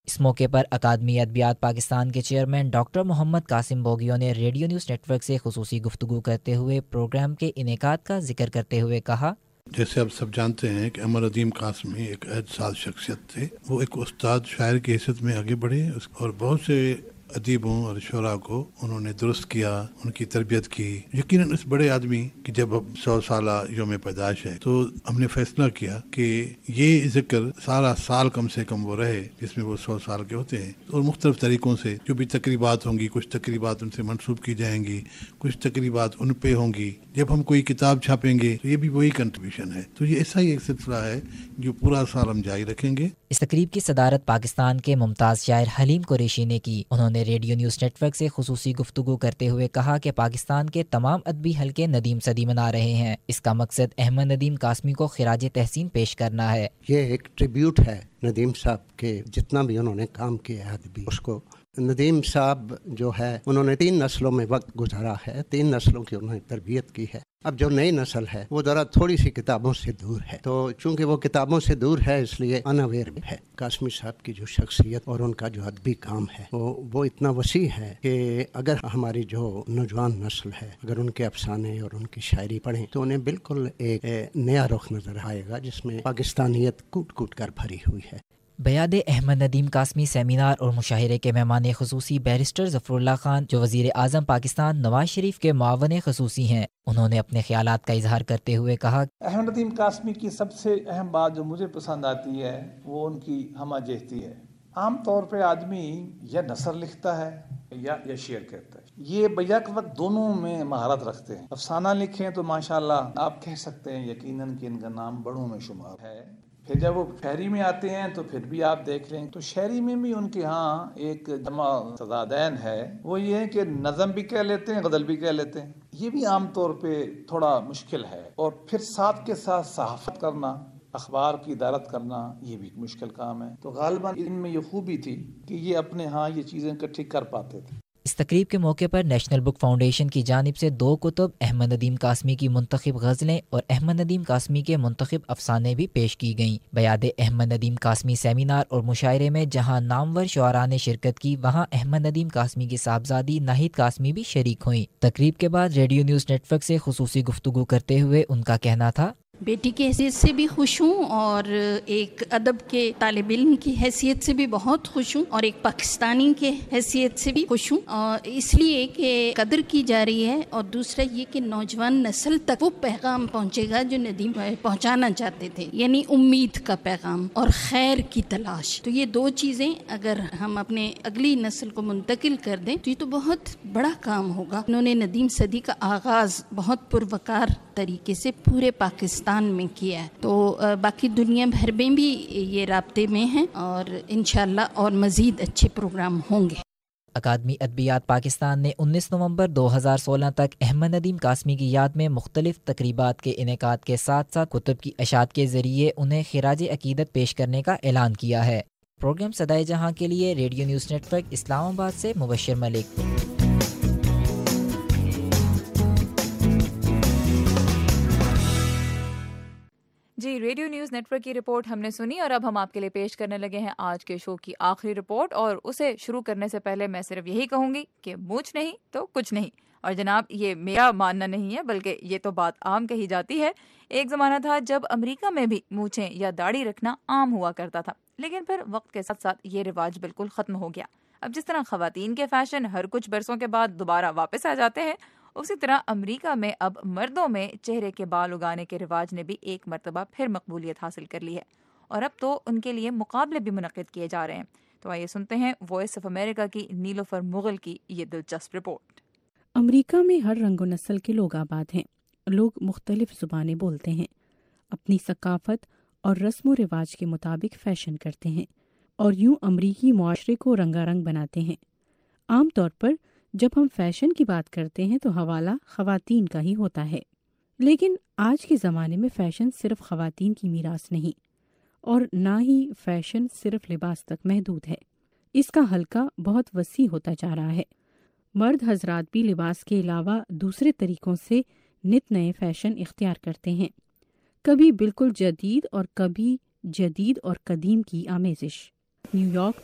V: اس موقع پر اکادمی ادبیات پاکستان کے چیئرمین ڈاکٹر محمد قاسم بوگیو نے ریڈیو نیوز نیٹ ورک سے خصوصی گفتگو کرتے ہوئے پروگرام کے انعقاد کا ذکر کرتے ہوئے کہا،
C: جیسے آپ سب جانتے ہیں کہ احمد ندیم قاسمی ایک عہد ساز شخصیت تھے. وہ ایک استاد شاعر کی حیثیت میں آگے بڑھے اور بہت سے ادیبوں اور شعراء کو انہوں نے درست کیا، ان کی تربیت کی. یقیناً اس بڑے آدمی کی جب 100 سالہ یوم پیدائش ہے تو ہم نے فیصلہ کیا کہ یہ ذکر سارا سال کم سے کم وہ رہے جس میں وہ 100 سال کے ہوتے ہیں، اور مختلف طریقوں سے جو بھی تقریبات ہوں گی، کچھ تقریبات ان سے منسوب کی جائیں گی، کچھ تقریبات ان پہ ہوں گی. جب ہم کوئی کتاب چھاپیں گے تو یہ بھی وہی کنٹریبیوشن ہے. تو یہ ایسا ہی ایک سلسلہ ہے جو پورا سال ہم جاری رکھیں گے.
V: اس تقریب کی صدارت پاکستان کے ممتاز شاعر حلیم قریشی نے کی. انہوں نے ریڈیو نیوز نیٹ ورک سے خصوصی گفتگو کرتے ہوئے کہا کہ پاکستان کے تمام ادبی حلقے ندیم صدی منا رہے ہیں. اس کا مقصد احمد ندیم قاسمی کو خراج تحسین پیش کرنا ہے.
D: یہ ایک ٹریبیوٹ ہے ندیم صاحب کے، جتنا بھی انہوں نے کام کیا ہے ادبی اس کو. ندیم صاحب جو ہے انہوں نے 3 نسلوں میں وقت گزارا ہے، 3 نسلوں کی انہوں نے تربیت کی ہے. اب جو نئی نسل ہے وہ ذرا تھوڑی سی کتابوں سے دور ہے، تو چونکہ وہ کتابوں سے دور ہے اس لیے اناویئر بھی ہے. قاسمی صاحب کی جو شخصیت اور ان کا جو ادبی کام ہے وہ اتنا وسیع ہے کہ اگر ہماری جو نوجوان نسل ہے اگر ان کے افسانے اور ان کی شاعری پڑھیں تو انہیں بالکل ایک نیا رخ نظر آئے گا جس میں پاکستانیت کوٹ کوٹ کر بھری ہوئی ہے.
V: بیاد احمد ندیم قاسمی سیمینار اور مشاہرے کے مہمان خصوصی بیرسٹر ظفر اللہ خان جو وزیر اعظم پاکستان نواز شریف کے معاون خصوصی ہیں، انہوں نے اپنے خیالات کا اظہار کرتے ہوئے کہا،
J: احمد ندیم قاسمی کی سب سے اہم بات جو مجھے پسند آتی ہے وہ ان کی ہمہ جہتی ہے. عام طور پہ آدمی یا نثر لکھتا ہے یا شعر کہتا ہے، یہ بیک وقت دونوں میں مہارت رکھتے ہیں. افسانہ لکھیں تو ماشاءاللہ آپ کہہ سکتے ہیں یقیناً کہ ان کا نام بڑوں میں شمار ہے. پھر جب وہ شاعری میں آتے ہیں تو پھر بھی آپ دیکھ لیں تو شاعری میں بھی ان کے ہاں ایک جمع تضادین ہے. وہ یہ ہے کہ نظم بھی کہہ لیتے ہیں، غزل بھی کہہ لیتے ہیں. یہ بھی عام طور پہ تھوڑا مشکل ہے. اور پھر ساتھ کے ساتھ صحافت کرنا، اخبار کی ادارت کرنا، یہ بھی مشکل کام ہے. تو غالباً ان میں یہ خوبی تھی کہ یہ اپنے ہاں یہ چیزیں اکٹھی کر پاتے تھے.
V: اس تقریب کے موقع پر نیشنل بک فاؤنڈیشن کی جانب سے 2 کتب، احمد ندیم قاسمی کی منتخب غزلیں اور احمد ندیم قاسمی کے منتخب افسانے بھی پیش کی گئیں. بیاد احمد ندیم قاسمی سیمینار اور مشاعرے میں جہاں نامور شعراء نے شرکت کی، وہاں احمد ندیم قاسمی کی صاحبزادی ناہید قاسمی بھی شریک ہوئیں. تقریب کے بعد ریڈیو نیوز نیٹ ورک سے خصوصی گفتگو کرتے ہوئے ان کا کہنا تھا،
Y: بیٹی کی حیثیت سے بھی خوش ہوں اور ایک ادب کے طالب علم کی حیثیت سے بھی بہت خوش ہوں اور ایک پاکستانی کے حیثیت سے بھی خوش ہوں، اور اس لیے کہ قدر کی جا رہی ہے، اور دوسرا یہ کہ نوجوان نسل تک وہ پیغام پہنچے گا جو ندیم پہنچانا چاہتے تھے، یعنی امید کا پیغام اور خیر کی تلاش. تو یہ 2 چیزیں اگر ہم اپنے اگلی نسل کو منتقل کر دیں تو یہ تو بہت بڑا کام ہوگا. انہوں نے ندیم صدی کا آغاز بہت پروقار طریقے سے پورے پاکستان میں کیا ہے، تو باقی دنیا بھر میں بھی یہ رابطے میں ہیں اور انشاءاللہ اور مزید اچھے پروگرام ہوں گے.
V: اکادمی ادبیات پاکستان نے 19 نومبر 2016 تک احمد ندیم قاسمی کی یاد میں مختلف تقریبات کے انعقاد کے ساتھ ساتھ کتب کی اشاعت کے ذریعے انہیں خراج عقیدت پیش کرنے کا اعلان کیا ہے. پروگرام صدائے جہاں کے لیے radio news network Islamabad سے مبشر ملک.
A: جی، ریڈیو نیوز نیٹ ورک کی رپورٹ ہم نے سنی اور اب ہم آپ کے لیے پیش کرنے لگے ہیں آج کے شو کی آخری رپورٹ. اور اسے شروع کرنے سے پہلے میں صرف یہی کہوں گی کہ مونچھ نہیں تو کچھ نہیں. اور جناب یہ میرا ماننا نہیں ہے بلکہ یہ تو بات عام کہی جاتی ہے. ایک زمانہ تھا جب امریکہ میں بھی مونچھیں یا داڑھی رکھنا عام ہوا کرتا تھا، لیکن پھر وقت کے ساتھ ساتھ یہ رواج بالکل ختم ہو گیا. اب جس طرح خواتین کے فیشن ہر کچھ برسوں کے بعد دوبارہ واپس آ جاتے ہیں، اسی طرح امریکہ میں اب مردوں میں چہرے کے بال اگانے کے رواج نے بھی ایک مرتبہ پھر مقبولیت حاصل کر لی ہے، اور اب تو ان کے لیے مقابلے بھی منعقد کیے جا رہے ہیں. تو آئیے سنتے ہیں وائس آف امریکہ کی نیلوفر مغل کی یہ دلچسپ رپورٹ.
E: امریکہ میں ہر رنگ و نسل کے لوگ آباد ہیں. لوگ مختلف زبانیں بولتے ہیں، اپنی ثقافت اور رسم و رواج کے مطابق فیشن کرتے ہیں اور یوں امریکی معاشرے کو رنگا رنگ بناتے ہیں. عام طور پر جب ہم فیشن کی بات کرتے ہیں تو حوالہ خواتین کا ہی ہوتا ہے، لیکن آج کے زمانے میں فیشن صرف خواتین کی میراث نہیں، اور نہ ہی فیشن صرف لباس تک محدود ہے. اس کا حلقہ بہت وسیع ہوتا جا رہا ہے. مرد حضرات بھی لباس کے علاوہ دوسرے طریقوں سے نت نئے فیشن اختیار کرتے ہیں، کبھی بالکل جدید اور کبھی جدید اور قدیم کی آمیزش. نیو یارک میں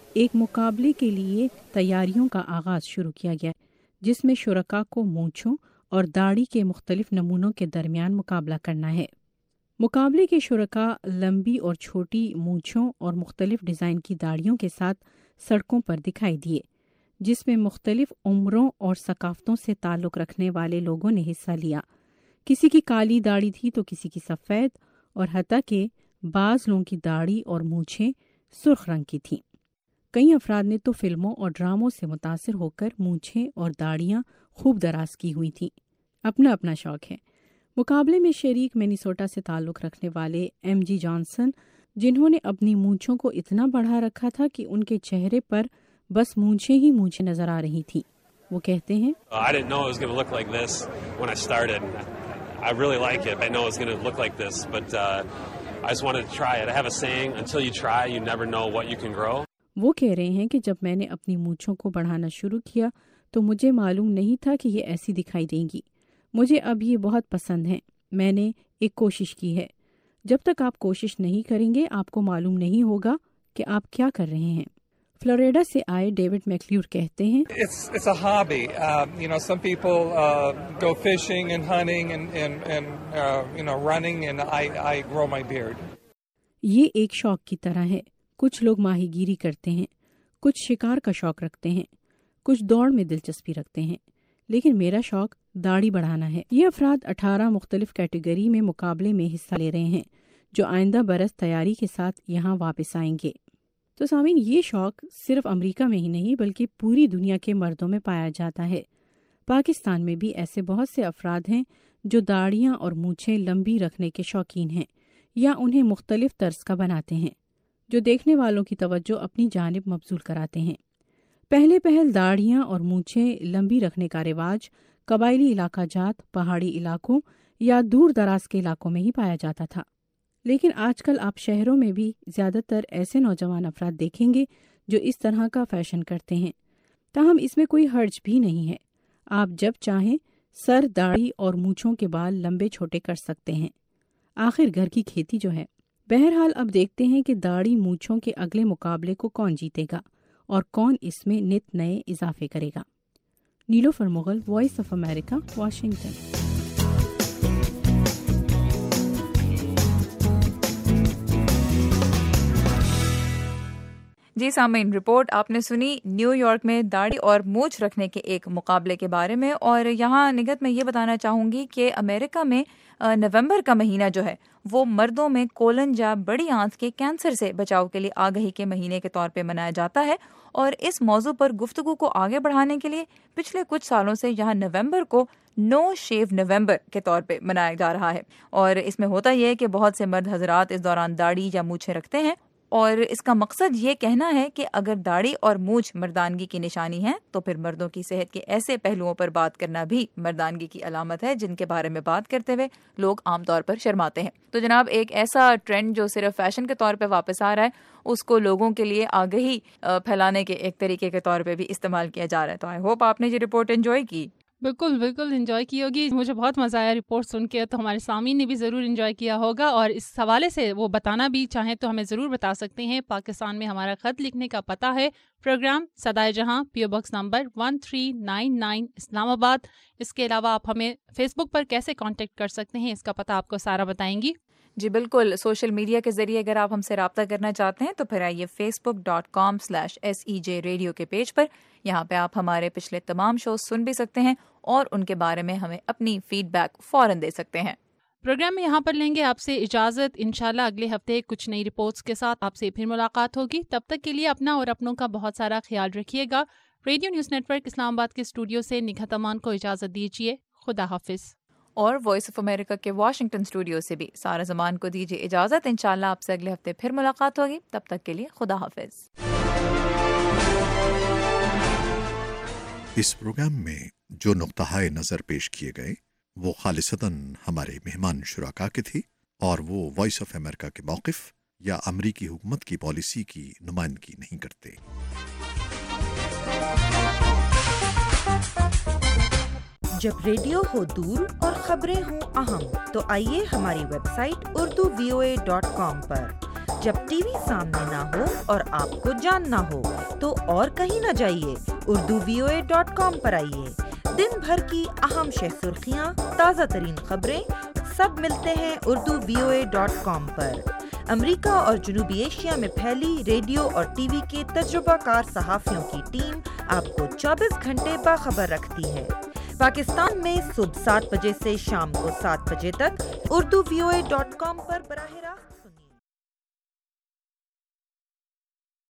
E: ایک مقابلے کے لیے تیاریوں کا آغاز شروع کیا گیا جس میں شرکاء کو مونچھوں اور داڑھی کے مختلف نمونوں کے درمیان مقابلہ کرنا ہے۔ مقابلے کے شرکاء لمبی اور چھوٹی مونچھوں اور مختلف ڈیزائن کی داڑھیوں کے ساتھ سڑکوں پر دکھائی دیے، جس میں مختلف عمروں اور ثقافتوں سے تعلق رکھنے والے لوگوں نے حصہ لیا۔ کسی کی کالی داڑھی تھی تو کسی کی سفید، اور حتیٰ کہ بعض لوگوں کی داڑھی اور مونچھیں سرخ رنگ کی تھیں۔ کئی افراد نے تو فلموں اور ڈراموں سے متاثر ہو کر مونچھیں اور داڑھیاں خوب دراز کی ہوئی تھیں۔ اپنا اپنا شوق ہے۔ مقابلے میں شریک مینیسوٹا سے تعلق رکھنے والے ایم جی جانسن، جنہوں نے اپنی مونچھوں کو اتنا بڑھا رکھا تھا کہ ان کے چہرے پر بس مونچھیں ہی مونچھیں نظر آ رہی تھیں، وہ کہتے ہیں
F: I didn't know it was going to look like this when I started. I really like it. I know it's going to look like this, but I just wanted to try it. I have a saying, until you try, you never know what you can grow.
E: وہ کہہ رہے ہیں کہ جب میں نے اپنی مونچھوں کو بڑھانا شروع کیا تو مجھے معلوم نہیں تھا کہ یہ ایسی دکھائی دیں گی۔ مجھے اب یہ بہت پسند ہیں۔ میں نے ایک کوشش کی ہے۔ جب تک آپ کوشش نہیں کریں گے آپ کو معلوم نہیں ہوگا کہ آپ کیا کر رہے ہیں۔ فلوریڈا سے آئے ڈیوڈ میکلیور کہتے ہیں
G: It's a hobby. Some people go fishing and hunting and running, and I grow my beard.
E: یہ ایک شوق کی طرح ہے۔ کچھ لوگ ماہی گیری کرتے ہیں، کچھ شکار کا شوق رکھتے ہیں، کچھ دوڑ میں دلچسپی رکھتے ہیں، لیکن میرا شوق داڑھی بڑھانا ہے۔ یہ افراد 18 مختلف کیٹیگری میں مقابلے میں حصہ لے رہے ہیں جو آئندہ برس تیاری کے ساتھ یہاں واپس آئیں گے۔ تو سامعین، یہ شوق صرف امریکہ میں ہی نہیں بلکہ پوری دنیا کے مردوں میں پایا جاتا ہے۔ پاکستان میں بھی ایسے بہت سے افراد ہیں جو داڑھیاں اور مونچھیں لمبی رکھنے کے شوقین ہیں یا انہیں مختلف طرز کا بناتے ہیں، جو دیکھنے والوں کی توجہ اپنی جانب مبذول کراتے ہیں۔ پہل داڑھیاں اور مونچھیں لمبی رکھنے کا رواج قبائلی علاقہ جات، پہاڑی علاقوں یا دور دراز کے علاقوں میں ہی پایا جاتا تھا، لیکن آج کل آپ شہروں میں بھی زیادہ تر ایسے نوجوان افراد دیکھیں گے جو اس طرح کا فیشن کرتے ہیں۔ تاہم اس میں کوئی حرج بھی نہیں ہے، آپ جب چاہیں سر، داڑھی اور مونچھوں کے بال لمبے چھوٹے کر سکتے ہیں، آخر گھر کی کھیتی جو ہے۔ بہرحال اب دیکھتے ہیں کہ داڑھی مونچھوں کے اگلے مقابلے کو کون جیتے گا اور کون اس میں نت نئے اضافے کرے گا۔ Nilofar Mughal, voice of America, Washington.
A: جی سامعین، رپورٹ آپ نے سنی نیو یارک میں داڑھی اور مونچھ رکھنے کے ایک مقابلے کے بارے میں، اور یہاں نگہت میں یہ بتانا چاہوں گی کہ امریکہ میں نومبر کا مہینہ جو ہے وہ مردوں میں کولن یا بڑی آنت کے کینسر سے بچاؤ کے لیے آگہی کے مہینے کے طور پہ منایا جاتا ہے، اور اس موضوع پر گفتگو کو آگے بڑھانے کے لیے پچھلے کچھ سالوں سے یہاں نومبر کو نو شیو نومبر کے طور پہ منایا جا رہا ہے۔ اور اس میں ہوتا یہ ہے کہ بہت سے مرد حضرات اس دوران داڑھی یا مونچھیں رکھتے ہیں، اور اس کا مقصد یہ کہنا ہے کہ اگر داڑھی اور مونچھ مردانگی کی نشانی ہے تو پھر مردوں کی صحت کے ایسے پہلوؤں پر بات کرنا بھی مردانگی کی علامت ہے جن کے بارے میں بات کرتے ہوئے لوگ عام طور پر شرماتے ہیں۔ تو جناب، ایک ایسا ٹرینڈ جو صرف فیشن کے طور پہ واپس آ رہا ہے اس کو لوگوں کے لیے آگہی پھیلانے کے ایک طریقے کے طور پہ بھی استعمال کیا جا رہا ہے۔ تو آئی ہوپ آپ نے یہ رپورٹ انجوائے کی۔
B: بالکل انجوائے کی ہوگی۔ مجھے بہت مزہ آیا رپورٹ سن کے، تو ہمارے سامعین نے بھی ضرور انجوائے کیا ہوگا، اور اس حوالے سے وہ بتانا بھی چاہیں تو ہمیں ضرور بتا سکتے ہیں۔ پاکستان میں ہمارا خط لکھنے کا پتہ ہے پروگرام صدائے جہاں، پی او باکس نمبر 1399 اسلام آباد۔ اس کے علاوہ آپ ہمیں فیس بک پر کیسے کانٹیکٹ کر سکتے ہیں اس کا پتہ آپ کو سارا بتائیں گی۔
A: جی بالکل، سوشل میڈیا کے ذریعے اگر آپ ہم سے رابطہ کرنا چاہتے ہیں تو پھر آئیے facebook.com/SEJ ریڈیو کے پیج پر، یہاں پہ آپ ہمارے پچھلے تمام شوز سن بھی سکتے ہیں اور ان کے بارے میں ہمیں اپنی فیڈ بیک فوراً دے سکتے ہیں۔
B: پروگرام میں یہاں پر لیں گے آپ سے اجازت، انشاءاللہ اگلے ہفتے کچھ نئی رپورٹس کے ساتھ آپ سے پھر ملاقات ہوگی۔ تب تک کے لیے اپنا اور اپنوں کا بہت سارا خیال رکھیے گا۔ Radio news network Islamabad کے اسٹوڈیو سے نگہت امان کو اجازت دیجیے۔ خدا حافظ۔
A: اور وائس آف امریکہ کے واشنگٹن اسٹوڈیو سے بھی سارا زمان کو دیجیے اجازت۔ انشاءاللہ آپ سے اگلے ہفتے پھر ملاقات ہوگی، تب تک کے لیے خدا حافظ۔
I: اس پروگرام میں جو نقطہ نظر پیش کیے گئے وہ خالصتاً ہمارے مہمان شرکاء کے تھے، اور وہ وائس آف امریکہ کے موقف یا امریکی حکومت کی پالیسی کی نمائندگی نہیں کرتے۔
K: جب ریڈیو ہو دور اور خبریں ہوں اہم تو آئیے ہماری ویب سائٹ urduvoa.com پر جب ٹی وی سامنے نہ ہو اور آپ کو جاننا ہو تو اور کہیں نہ جائیے، urduvoa.com پر آئیے۔ دن بھر کی اہم شہ سرخیاں، تازہ ترین خبریں سب ملتے ہیں urduvoa.com پر۔ امریکہ اور جنوبی ایشیا میں پھیلی ریڈیو اور ٹی وی کے تجربہ کار صحافیوں کی ٹیم آپ کو 24 گھنٹے باخبر رکھتی ہے۔ پاکستان میں صبح 7 بجے سے شام کو 7 بجے تک urduvoa.com پر براہ راست